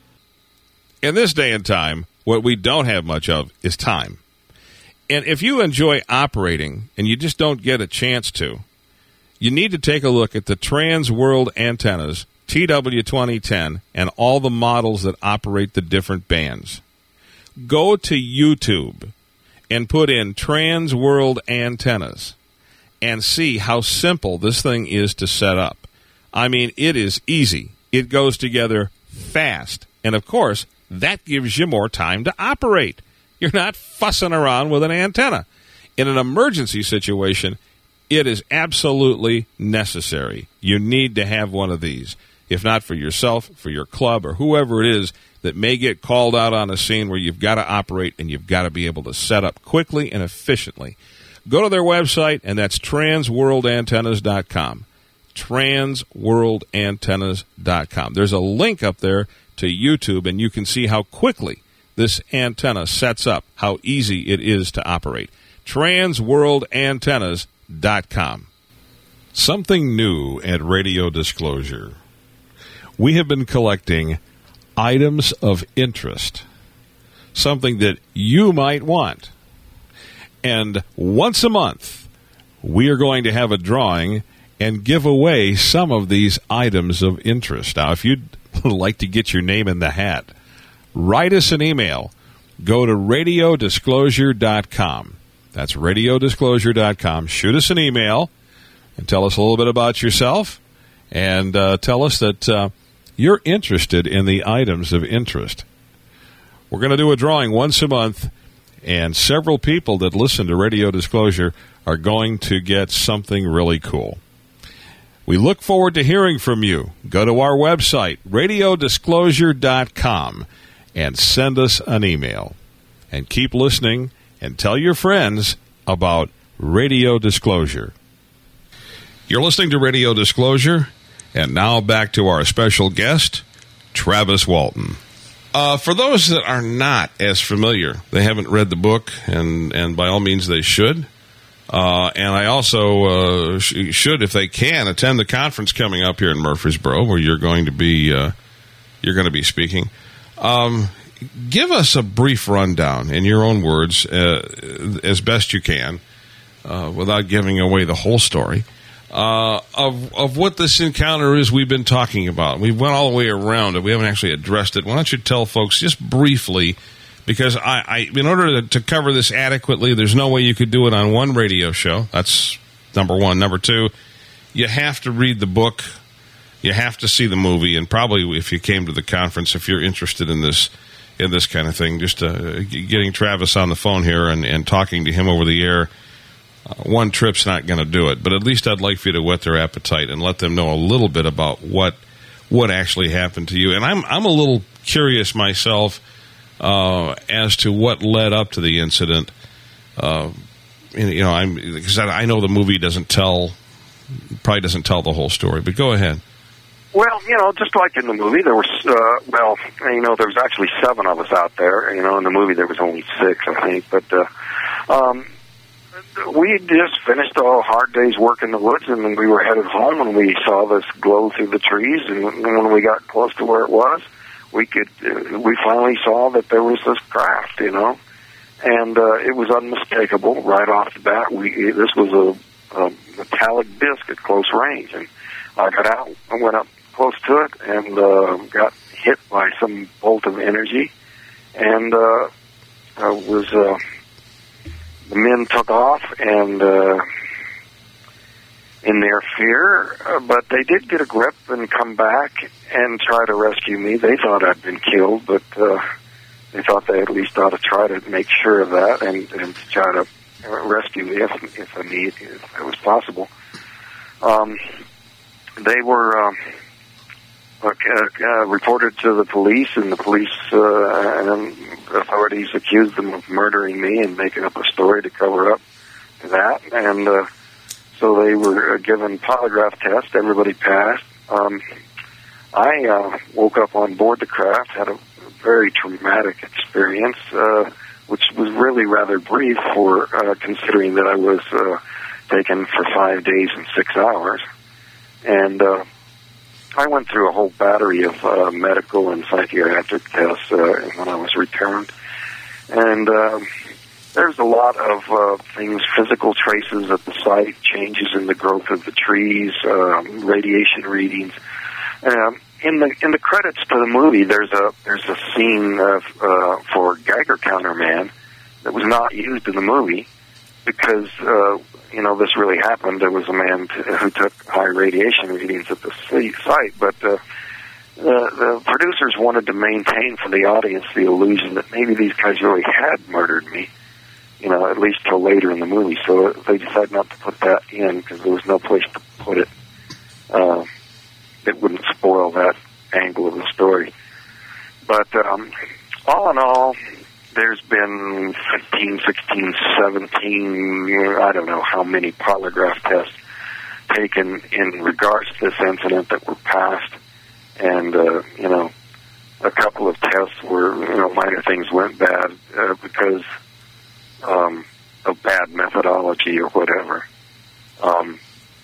In this day and time, what we don't have much of is time. And if you enjoy operating and you just don't get a chance to, you need to take a look at the Trans World Antennas T W twenty ten, and all the models that operate the different bands. Go to YouTube and put in Trans World Antennas and see how simple this thing is to set up. I mean, it is easy. It goes together fast. And, of course, that gives you more time to operate. You're not fussing around with an antenna. In an emergency situation, it is absolutely necessary. You need to have one of these. If not for yourself, for your club, or whoever it is that may get called out on a scene where you've got to operate and you've got to be able to set up quickly and efficiently. Go to their website, and that's trans world antennas dot com. trans world antennas dot com. There's a link up there to YouTube, and you can see how quickly this antenna sets up, how easy it is to operate. trans world antennas dot com. Something new at Radio Disclosure. We have been collecting items of interest, something that you might want. And once a month, we are going to have a drawing and give away some of these items of interest. Now, if you'd like to get your name in the hat, write us an email. Go to radio disclosure dot com. That's radio disclosure dot com. Shoot us an email and tell us a little bit about yourself, and uh, tell us that uh, you're interested in the items of interest. We're going to do a drawing once a month, and several people that listen to Radio Disclosure are going to get something really cool. We look forward to hearing from you. Go to our website, radio disclosure dot com, and send us an email. And keep listening and tell your friends about Radio Disclosure. You're listening to Radio Disclosure, and now back to our special guest, Travis Walton. Uh, for those that are not as familiar, they haven't read the book, and, and by all means they should. Uh, and I also uh, sh- should, if they can, attend the conference coming up here in Murfreesboro, where you're going to be uh, you're going to be speaking. Um, give us a brief rundown, in your own words, uh, as best you can, uh, without giving away the whole story. Uh, of of what this encounter is we've been talking about. We went all the way around it. We haven't actually addressed it. Why don't you tell folks just briefly, because I, I in order to, to cover this adequately, there's no way you could do it on one radio show. That's number one. Number two, you have to read the book. You have to see the movie, and probably if you came to the conference, if you're interested in this in this kind of thing, just uh, getting Travis on the phone here and, and talking to him over the air. Uh, one trip's not going to do it, but at least I'd like for you to whet their appetite and let them know a little bit about what what actually happened to you. And I'm I'm a little curious myself uh, as to what led up to the incident. Uh, you know, I'm because I know the movie doesn't tell, probably doesn't tell the whole story. But go ahead. Well, you know, just like in the movie, there was, uh, well, you know, there was actually seven of us out there. You know, in the movie there was only six, I think. But, uh, um, we just finished a hard day's work in the woods, and then we were headed home, and we saw this glow through the trees, and when we got close to where it was, we could, uh, we finally saw that there was this craft, you know, and, uh, it was unmistakable right off the bat. We, this was a, a metallic disc at close range, and I got out, I went up close to it, and, uh, got hit by some bolt of energy, and, uh, I was, uh, the men took off, and uh, in their fear, uh, but they did get a grip and come back and try to rescue me. They thought I'd been killed, but uh, they thought they at least ought to try to make sure of that and, and to try to rescue me if, if I need, if it was possible. Um, they were uh, uh, uh, reported to the police, and the police uh, and authorities accused them of murdering me and making up a story to cover up that. And uh, so they were given polygraph tests. Everybody passed. Um, I uh, woke up on board the craft, had a very traumatic experience, uh, which was really rather brief for uh, considering that I was uh, taken for five days and six hours. And uh, I went through a whole battery of uh, medical and psychiatric tests uh, when I was returned. And uh, there's a lot of uh, things, physical traces at the site, changes in the growth of the trees, um, radiation readings. Um, in the in the credits to the movie, there's a there's a scene of, uh, for Geiger counter man that was not used in the movie because uh, you know this really happened. There was a man t- who took high radiation readings at the site, but uh, the, the producers wanted to maintain for the audience the illusion that maybe these guys really had murdered me. You know, at least till later in the movie. So they decided not to put that in because there was no place to put it. Uh, it wouldn't spoil that angle of the story. But um, all in all, there's been fifteen, sixteen, seventeen, I don't know how many polygraph tests taken in regards to this incident that were passed. And, uh, you know, a couple of tests where, you know, minor things went bad uh, because um, of bad methodology or whatever. Um,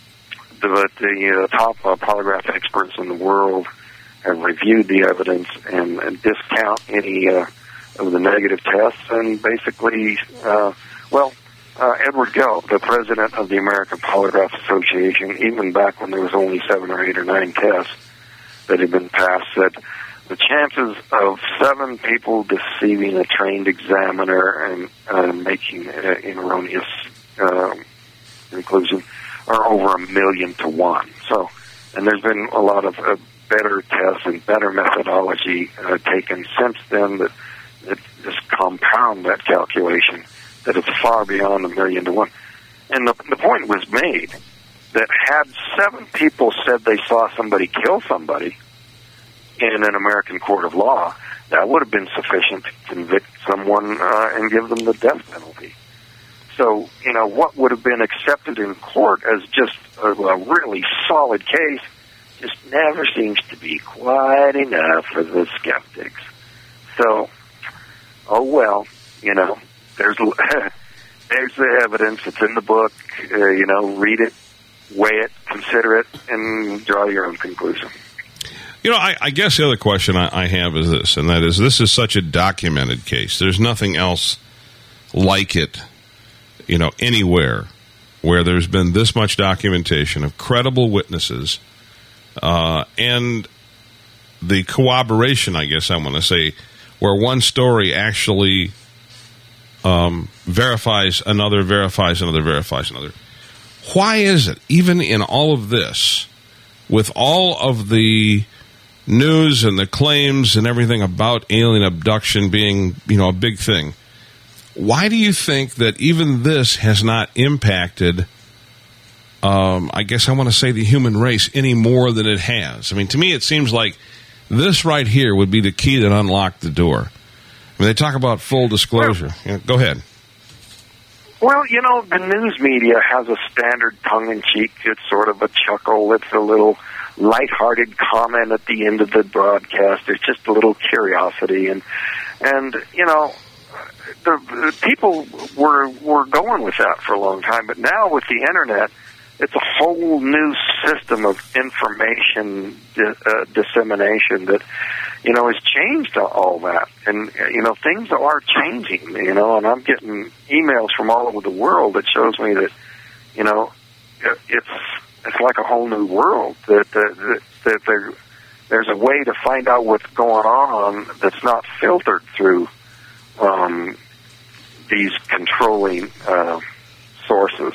but the uh, top uh, polygraph experts in the world have reviewed the evidence and, and discount any uh, of the negative tests. And basically, uh, well, uh, Edward Gelb, the president of the American Polygraph Association, even back when there was only seven or eight or nine tests that had been passed, said the chances of seven people deceiving a trained examiner and uh, making an erroneous uh, conclusion are over a million to one. So, and there's been a lot of uh, better tests and better methodology uh, taken since then that, that just compound that calculation, that it's far beyond a million to one. And the, the point was made that had seven people said they saw somebody kill somebody in an American court of law, that would have been sufficient to convict someone uh, and give them the death penalty. So, you know, what would have been accepted in court as just a, a really solid case just never seems to be quite enough for the skeptics. So, oh well, you know, there's there's the evidence. It's in the book. Uh, you know, read it, weigh it, consider it, and draw your own conclusion. You know, I, I guess the other question I, I have is this, and that is, this is such a documented case. There's nothing else like it, you know, anywhere where there's been this much documentation of credible witnesses uh, and the corroboration, I guess I want to say, where one story actually um, verifies another, verifies another, verifies another. Why is it, even in all of this, with all of the news and the claims and everything about alien abduction being, you know, a big thing, why do you think that even this has not impacted, um, I guess I want to say, the human race any more than it has? I mean, to me, it seems like this right here would be the key that unlocked the door. I mean, they talk about full disclosure. Well, you know, go ahead. Well, you know, the news media has a standard tongue-in-cheek. It's sort of a chuckle. It's a little lighthearted comment at the end of the broadcast. There's just a little curiosity, and and you know, the, the people were were going with that for a long time. But now with the internet, it's a whole new system of information di- uh, dissemination that, you know, has changed all that. And, you know, things are changing, you know, and I'm getting emails from all over the world that shows me that, you know, it's it's like a whole new world, that, that, that there, there's a way to find out what's going on that's not filtered through um, these controlling uh, sources.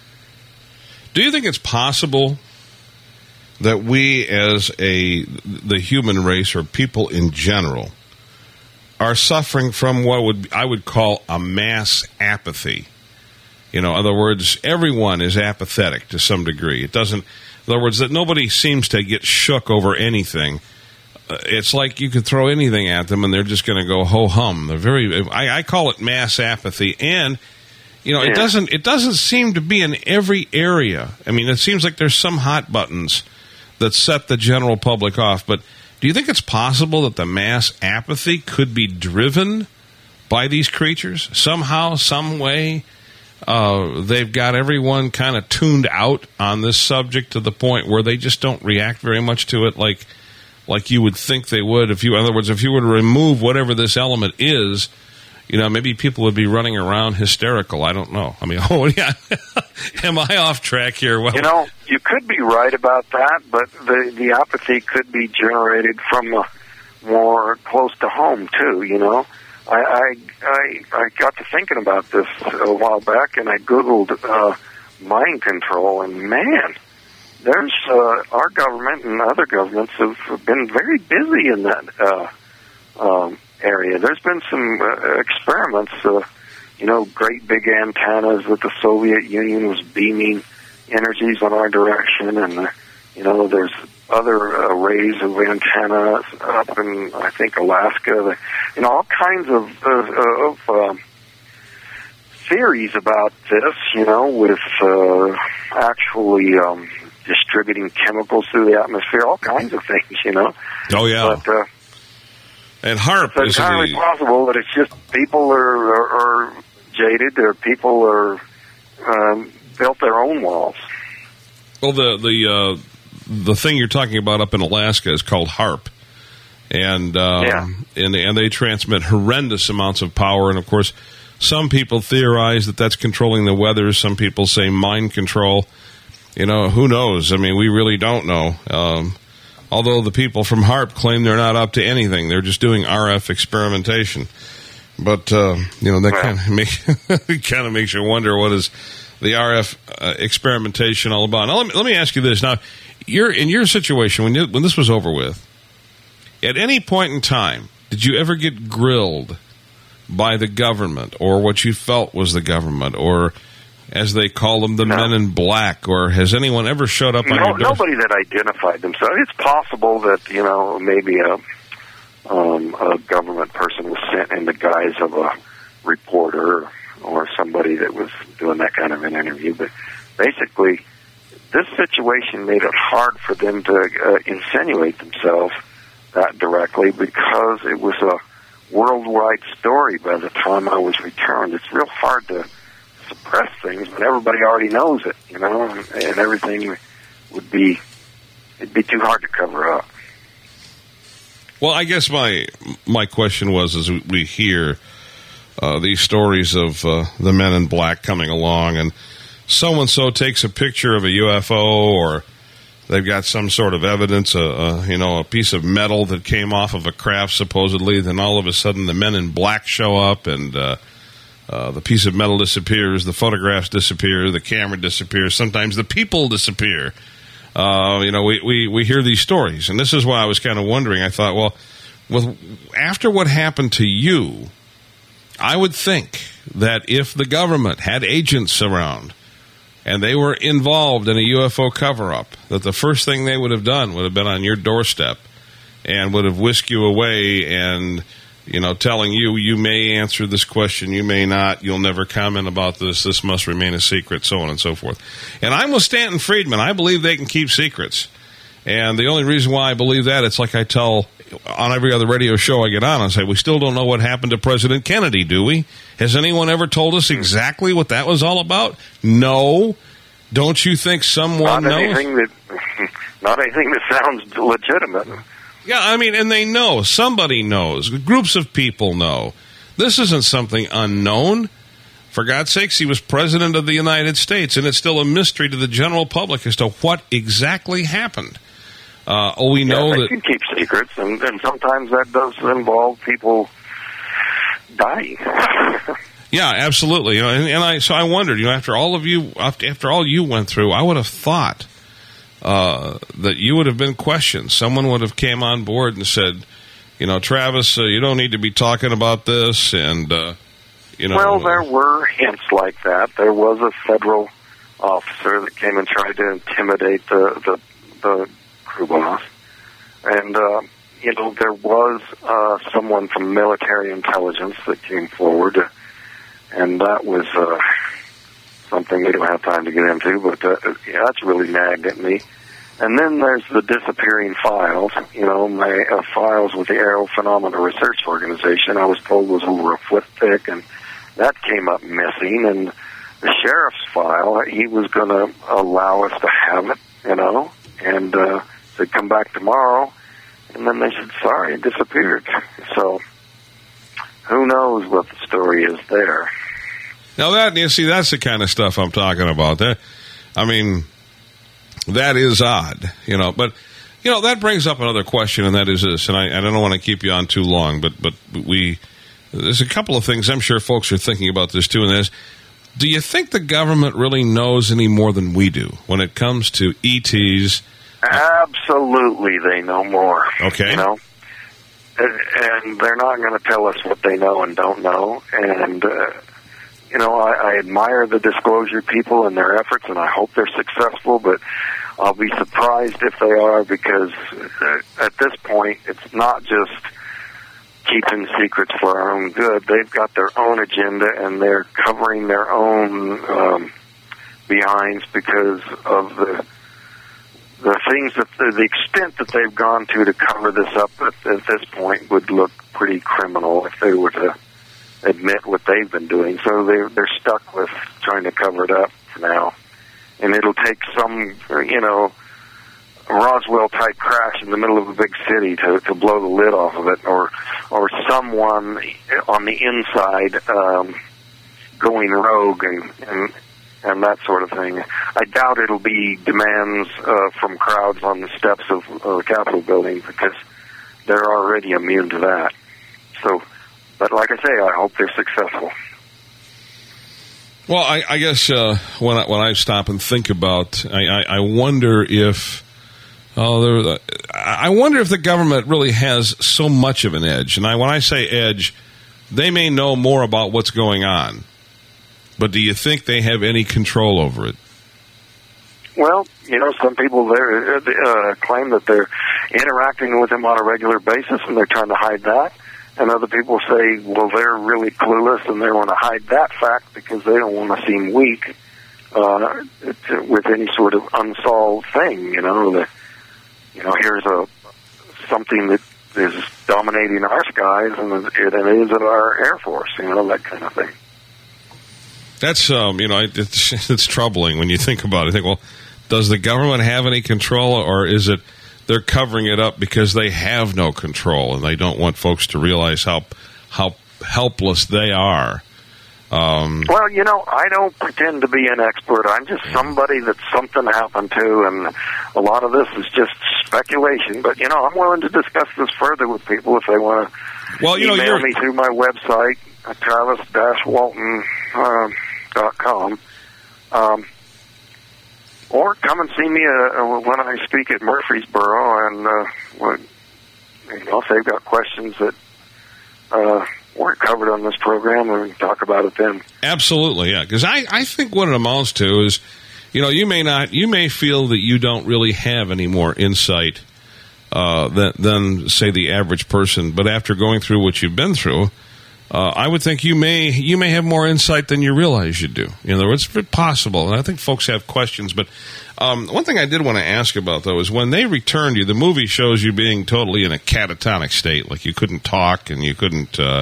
Do you think it's possible that we as a the human race, or people in general, are suffering from what would I would call a mass apathy? You know, in other words, everyone is apathetic to some degree. It doesn't, in other words, that nobody seems to get shook over anything. Uh, it's like you could throw anything at them and they're just going to go ho-hum. They're very, I, I call it mass apathy. And You know, yeah. it doesn't it doesn't seem to be in every area. I mean, it seems like there's some hot buttons that set the general public off. But do you think it's possible that the mass apathy could be driven by these creatures? Somehow, some way, uh, they've got everyone kind of tuned out on this subject to the point where they just don't react very much to it like like you would think they would. If you, in other words, if you were to remove whatever this element is, you know, maybe people would be running around hysterical. I don't know. I mean, oh, yeah. Am I off track here? Well, you know, you could be right about that, but the, the apathy could be generated from uh, more close to home, too, you know. I, I, I, I got to thinking about this a while back, and I Googled uh, mind control, and man, there's uh, our government and other governments have been very busy in that uh, um area. There's been some uh, experiments, uh, you know, great big antennas that the Soviet Union was beaming energies in our direction, and, uh, you know, there's other arrays of antennas up in, I think, Alaska. You know, all kinds of, of, of uh, theories about this, you know, with uh, actually um, distributing chemicals through the atmosphere, all kinds of things, you know. Oh, yeah. But, uh, And HAARP it's is entirely the, possible that it's just people are, are, are jaded, or people are um, built their own walls. Well, the the uh, the thing you're talking about up in Alaska is called HAARP, and um, yeah. and and they transmit horrendous amounts of power. And of course, some people theorize that that's controlling the weather. Some people say mind control. You know, who knows? I mean, we really don't know. Um, Although the people from HAARP claim they're not up to anything, they're just doing R F experimentation. But uh, you know, that well, kind of make, kind of makes you wonder, what is the R F uh, experimentation all about? Now, let me, let me ask you this: now, you're in your situation when you, when this was over with. At any point in time, did you ever get grilled by the government, or what you felt was the government, or, as they call them, the no. men in black? Or has anyone ever showed up on no, your door? Nobody that identified themselves. It's possible that, you know, maybe a um, a government person was sent in the guise of a reporter or somebody that was doing that kind of an interview. But basically, this situation made it hard for them to uh, insinuate themselves that directly, because it was a worldwide story by the time I was returned. It's real hard to suppress things when everybody already knows it, you know, and, and everything would be, it'd be too hard to cover up. Well, I guess my my question was, as we hear uh, these stories of uh, the men in black coming along, and so-and-so takes a picture of a U F O, or they've got some sort of evidence, a, a you know, a piece of metal that came off of a craft supposedly. Then all of a sudden, the men in black show up, and uh, uh, the piece of metal disappears, the photographs disappear, the camera disappears. Sometimes the people disappear. Uh, you know, we, we, we hear these stories, and this is why I was kind of wondering. I thought, well, with, after what happened to you, I would think that if the government had agents around and they were involved in a U F O cover-up, that the first thing they would have done would have been on your doorstep and would have whisked you away and, you know, telling you, you may answer this question, you may not, you'll never comment about this, this must remain a secret, so on and so forth. And I'm with Stanton Friedman. I believe they can keep secrets. And the only reason why I believe that, it's like I tell on every other radio show I get on, I say, we still don't know what happened to President Kennedy, do we? Has anyone ever told us exactly what that was all about? No. Don't you think someone not knows? Anything that, not anything that sounds legitimate. Yeah, I mean, and they know. Somebody knows. Groups of people know. This isn't something unknown. For God's sakes, he was president of the United States, and it's still a mystery to the general public as to what exactly happened. Uh, oh, we know yeah, they that... can keep secrets, and, and sometimes that does involve people dying. Yeah, absolutely. You know, and, and I so I wondered, you know, after all of you, after, after all you went through, I would have thought uh, that you would have been questioned. Someone would have came on board and said, you know, Travis, uh, you don't need to be talking about this, and uh, you know. Well, there were hints like that. There was a federal officer that came and tried to intimidate the the, the crew boss, and uh, you know, there was uh, someone from military intelligence that came forward. Uh, And that was uh, something we don't have time to get into, but uh, yeah, that's really nagged at me. And then there's the disappearing files. You know, my uh, files with the Aerial Phenomena Research Organization, I was told was over a foot thick, and that came up missing. And the sheriff's file, he was going to allow us to have it, you know, and uh, they'd come back tomorrow, and then they said, sorry, it disappeared. So who knows what the story is there. Now that, you see, that's the kind of stuff I'm talking about. That, I mean, that is odd, you know. But, you know, that brings up another question, and that is this. And I, I don't want to keep you on too long, but but we there's a couple of things I'm sure folks are thinking about this too. And that is, do you think the government really knows any more than we do when it comes to E Ts? Absolutely, they know more. Okay, you know. And they're not going to tell us what they know and don't know. And, uh, you know, I, I admire the disclosure people and their efforts, and I hope they're successful, but I'll be surprised if they are, because uh, at this point, it's not just keeping secrets for our own good. They've got their own agenda, and they're covering their own um, behinds because of the The things that the, the extent that they've gone to to cover this up at, at this point would look pretty criminal if they were to admit what they've been doing. So they, they're stuck with trying to cover it up for now. And it'll take some, you know, Roswell-type crash in the middle of a big city to, to blow the lid off of it, or or someone on the inside um, going rogue and, and and that sort of thing. I doubt it'll be demands uh, from crowds on the steps of uh, the Capitol building, because they're already immune to that. So, but like I say, I hope they're successful. Well, I, I guess uh, when I, when I stop and think about, I, I, I wonder if, oh, there, I wonder if the government really has so much of an edge. And I, when I say edge, they may know more about what's going on. But do you think they have any control over it? Well, you know, some people there uh, claim that they're interacting with them on a regular basis, and they're trying to hide that. And other people say, well, they're really clueless, and they want to hide that fact because they don't want to seem weak uh, to, with any sort of unsolved thing. You know, that you know, here's a something that is dominating our skies, and it, it is at our Air Force. You know, that kind of thing. That's, um, you know, it's, it's troubling when you think about it. I think, well, does the government have any control, or is it they're covering it up because they have no control and they don't want folks to realize how how helpless they are? Um, well, you know, I don't pretend to be an expert. I'm just somebody that something happened to, and a lot of this is just speculation. But, you know, I'm willing to discuss this further with people if they want to well, you email know, me through my website, travis dash walton dot com. Um, or come and see me uh, when I speak at Murfreesboro, and uh, when, you know, if they've got questions that uh, weren't covered on this program, we can talk about it then. Absolutely, yeah. Because I, I think what it amounts to is, you know, you may not, you may feel that you don't really have any more insight uh, than, than, say, the average person. But after going through what you've been through, uh, I would think you may you may have more insight than you realize you do. In other words, it's possible. And I think folks have questions. But um, one thing I did want to ask about, though, is when they returned you, the movie shows you being totally in a catatonic state, like you couldn't talk and you couldn't, uh,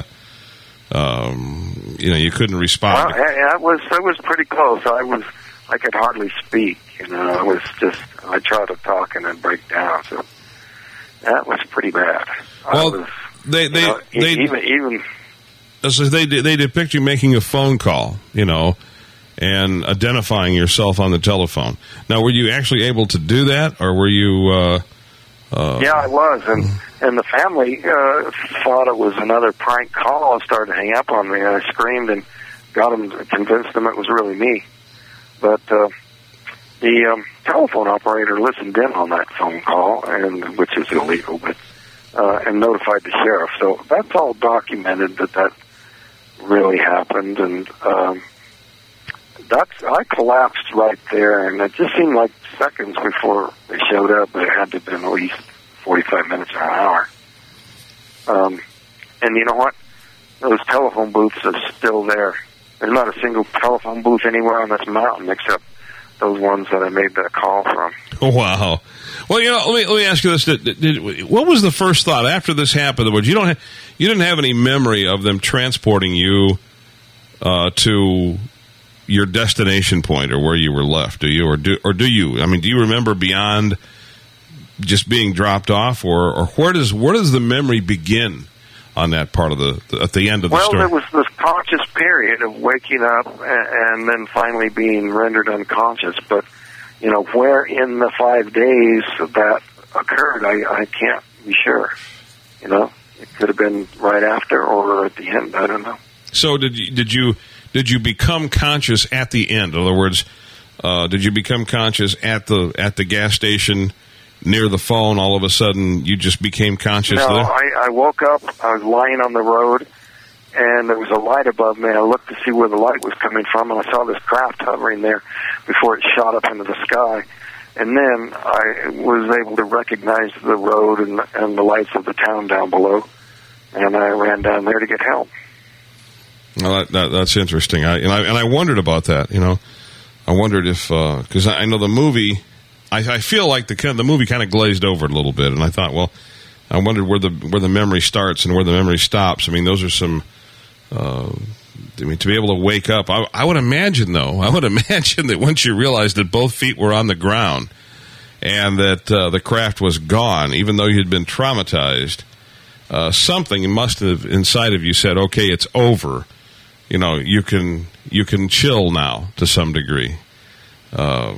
um, you know, you couldn't respond. Well, that was that was pretty close. I was I could hardly speak. You know, I was just I tried to talk and then break down. So that was pretty bad. Well, I was, they they, know, they even even. So they they depict you making a phone call, you know, and identifying yourself on the telephone. Now, were you actually able to do that, or were you? Uh, uh, yeah, I was, and and the family uh, thought it was another prank call and started to hang up on me. And I screamed and got them, convinced them it was really me. But uh, the um, telephone operator listened in on that phone call, and which is illegal, but uh, and notified the sheriff. So that's all documented that that really happened, and um, that's I collapsed right there, and it just seemed like seconds before they showed up, but it had to have been at least forty-five minutes or an hour. Um, and you know what? Those telephone booths are still there. There's not a single telephone booth anywhere on this mountain except those ones that I made that call from. Oh, wow. Well, you know, let me let me ask you this: did, did, what was the first thought after this happened? In other words, you don't have, you didn't have any memory of them transporting you uh, to your destination point or where you were left, do you? Or do or do you? I mean, do you remember beyond just being dropped off, or, or where does where does the memory begin on that part of the, the at the end of the well, story? Well, there was this conscious period of waking up and, and then finally being rendered unconscious, but. You know, where in the five days that occurred, I, I can't be sure. You know, it could have been right after or at the end. I don't know. So did you, did you did you become conscious at the end? In other words, uh, did you become conscious at the at the gas station near the phone? All of a sudden, you just became conscious no, there? I, I woke up. I was lying on the road, and there was a light above me. I looked to see where the light was coming from, and I saw this craft hovering there before it shot up into the sky. And then I was able to recognize the road and, and the lights of the town down below, and I ran down there to get help. Well, that, that, that's interesting. I, and I and I wondered about that. You know, I wondered if because uh, I know the movie. I, I feel like the the movie kind of glazed over it a little bit, and I thought, well, I wondered where the where the memory starts and where the memory stops. I mean, those are some. Uh, I mean, to be able to wake up, I, I would imagine, though, I would imagine that once you realized that both feet were on the ground and that uh, the craft was gone, even though you had been traumatized, uh, something must have inside of you said, okay, it's over. You know, you can you can chill now to some degree. Uh,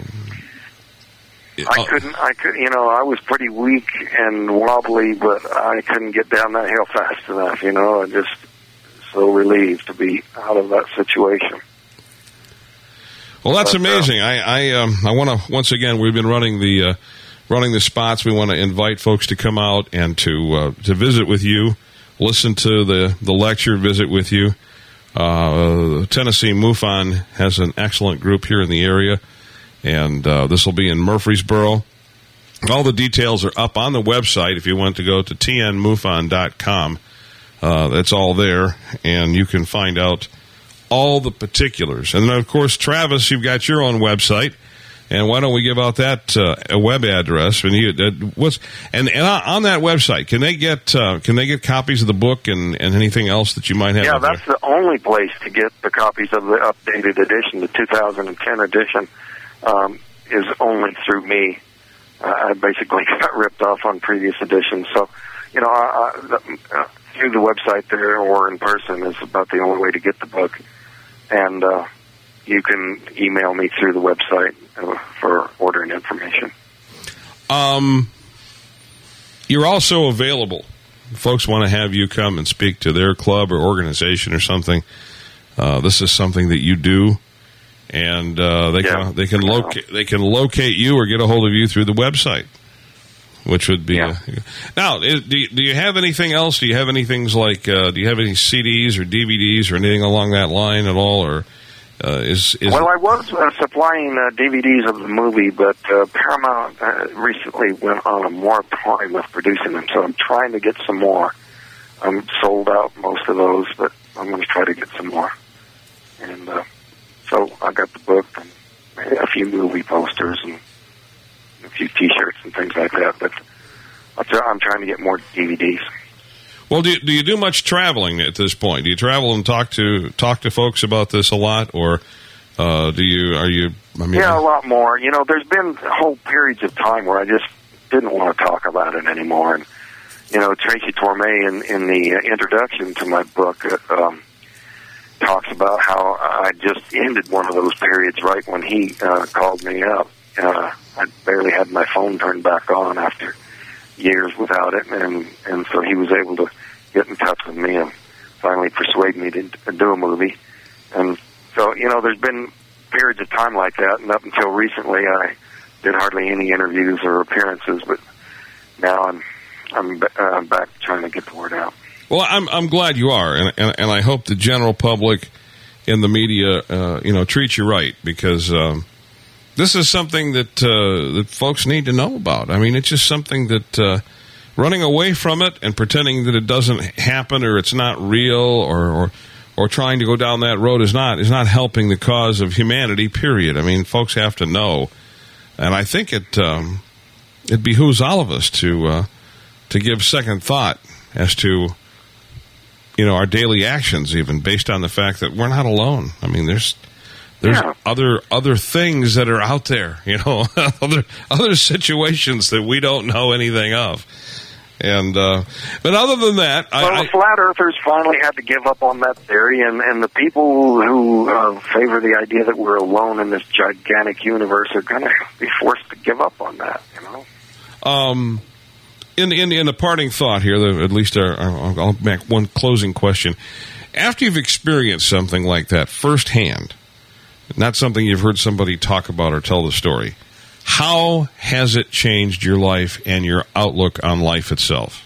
I couldn't, I could, you know, I was pretty weak and wobbly, but I couldn't get down that hill fast enough, you know, I just... so relieved to be out of that situation. Well, that's but, amazing. Uh, I I, um, I want to once again. We've been running the uh, running the spots. We want to invite folks to come out and to uh, to visit with you, listen to the the lecture, visit with you. Uh, Tennessee MUFON has an excellent group here in the area, and uh, this will be in Murfreesboro. All the details are up on the website if you want to go to t n mufon dot com. Uh, that's all there, and you can find out all the particulars. And then, of course, Travis, you've got your own website. And why don't we give out that uh, a web address? And, you, uh, what's, and, and on that website, can they get uh, can they get copies of the book and, and anything else that you might have? Yeah, that's there? The only place to get the copies of the updated edition, the two thousand ten edition, um, is only through me. Uh, I basically got ripped off on previous editions, so you know, uh, the, uh, through the website there or in person is about the only way to get the book, and uh, you can email me through the website uh, for ordering information. Um, you're also available. Folks want to have you come and speak to their club or organization or something. Uh, this is something that you do, and uh, they yeah. can they can locate they can locate you or get a hold of you through the website, which would be yeah. a, now. Do you, do you have anything else? Do you have any things like uh, do you have any C Ds or D V Ds or anything along that line at all, or? Uh, is, is well, I was uh, supplying uh, D V Ds of the movie, but uh, Paramount uh, recently went on a moratorium of producing them, so I'm trying to get some more. I'm sold out most of those, but I'm going to try to get some more. And uh, so I got the book and a few movie posters and a few T-shirts and things like that, but I'm trying to get more D V Ds. Well, do you, do you do much traveling at this point? Do you travel and talk to talk to folks about this a lot, or uh, do you? Are you? I mean, yeah, a lot more. You know, there's been whole periods of time where I just didn't want to talk about it anymore. And you know, Tracy Torme in, in the introduction to my book uh, um, talks about how I just ended one of those periods right when he uh, called me up. Uh, I barely had my phone turned back on after years without it, and and so he was able to get in touch with me and finally persuade me to, to do a movie. And so, you know, there's been periods of time like that, and up until recently I did hardly any interviews or appearances, but now I'm I'm uh, back trying to get the word out. Well, I'm I'm glad you are, and and, and I hope the general public and the media, uh, you know, treat you right, because um, this is something that uh, that folks need to know about. I mean, it's just something that uh, running away from it and pretending that it doesn't happen or it's not real or, or or trying to go down that road is not is not helping the cause of humanity. Period. I mean, folks have to know, and I think it um, it behooves all of us to uh, to give second thought as to, you know, our daily actions, even based on the fact that we're not alone. I mean, there's. There's yeah. other other things that are out there, you know, other other situations that we don't know anything of. And uh, but other than that, well, I, the flat earthers finally had to give up on that theory, and, and the people who uh, favor the idea that we're alone in this gigantic universe are going to be forced to give up on that. You know. Um, in in in a parting thought here, at least our, our, I'll make one closing question. After you've experienced something like that firsthand. Not something you've heard somebody talk about or tell the story. How has it changed your life and your outlook on life itself?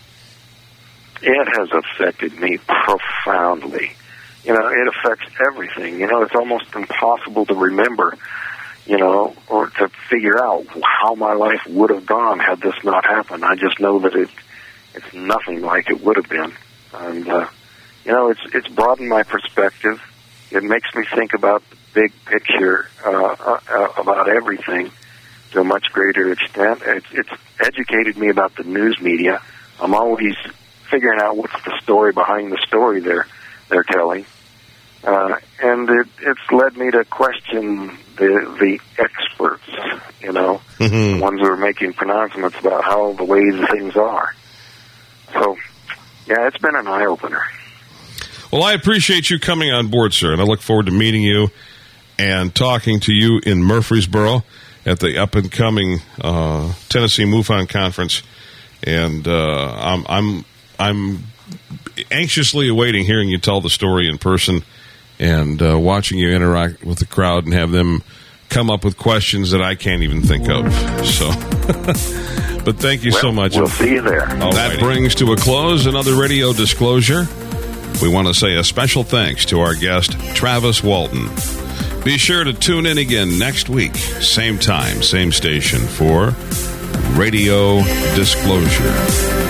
It has affected me profoundly. You know, it affects everything. You know, it's almost impossible to remember, you know, or to figure out how my life would have gone had this not happened. I just know that it it's nothing like it would have been. And, uh, you know, it's it's broadened my perspective. It makes me think about the big picture uh, uh, about everything to a much greater extent. It's, it's educated me about the news media. I'm always figuring out what's the story behind the story they're they're telling, uh, and it, it's led me to question the the experts. You know, mm-hmm. the ones who are making pronouncements about how the ways things are. So, yeah, it's been an eye opener. Well, I appreciate you coming on board, sir, and I look forward to meeting you and talking to you in Murfreesboro at the up-and-coming uh, Tennessee MUFON Conference. And uh, I'm, I'm I'm anxiously awaiting hearing you tell the story in person and uh, watching you interact with the crowd and have them come up with questions that I can't even think of. So, but thank you well, so much. We'll see you there. Alrighty. That brings to a close another radio disclosure. We want to say a special thanks to our guest, Travis Walton. Be sure to tune in again next week, same time, same station, for Radio Disclosure.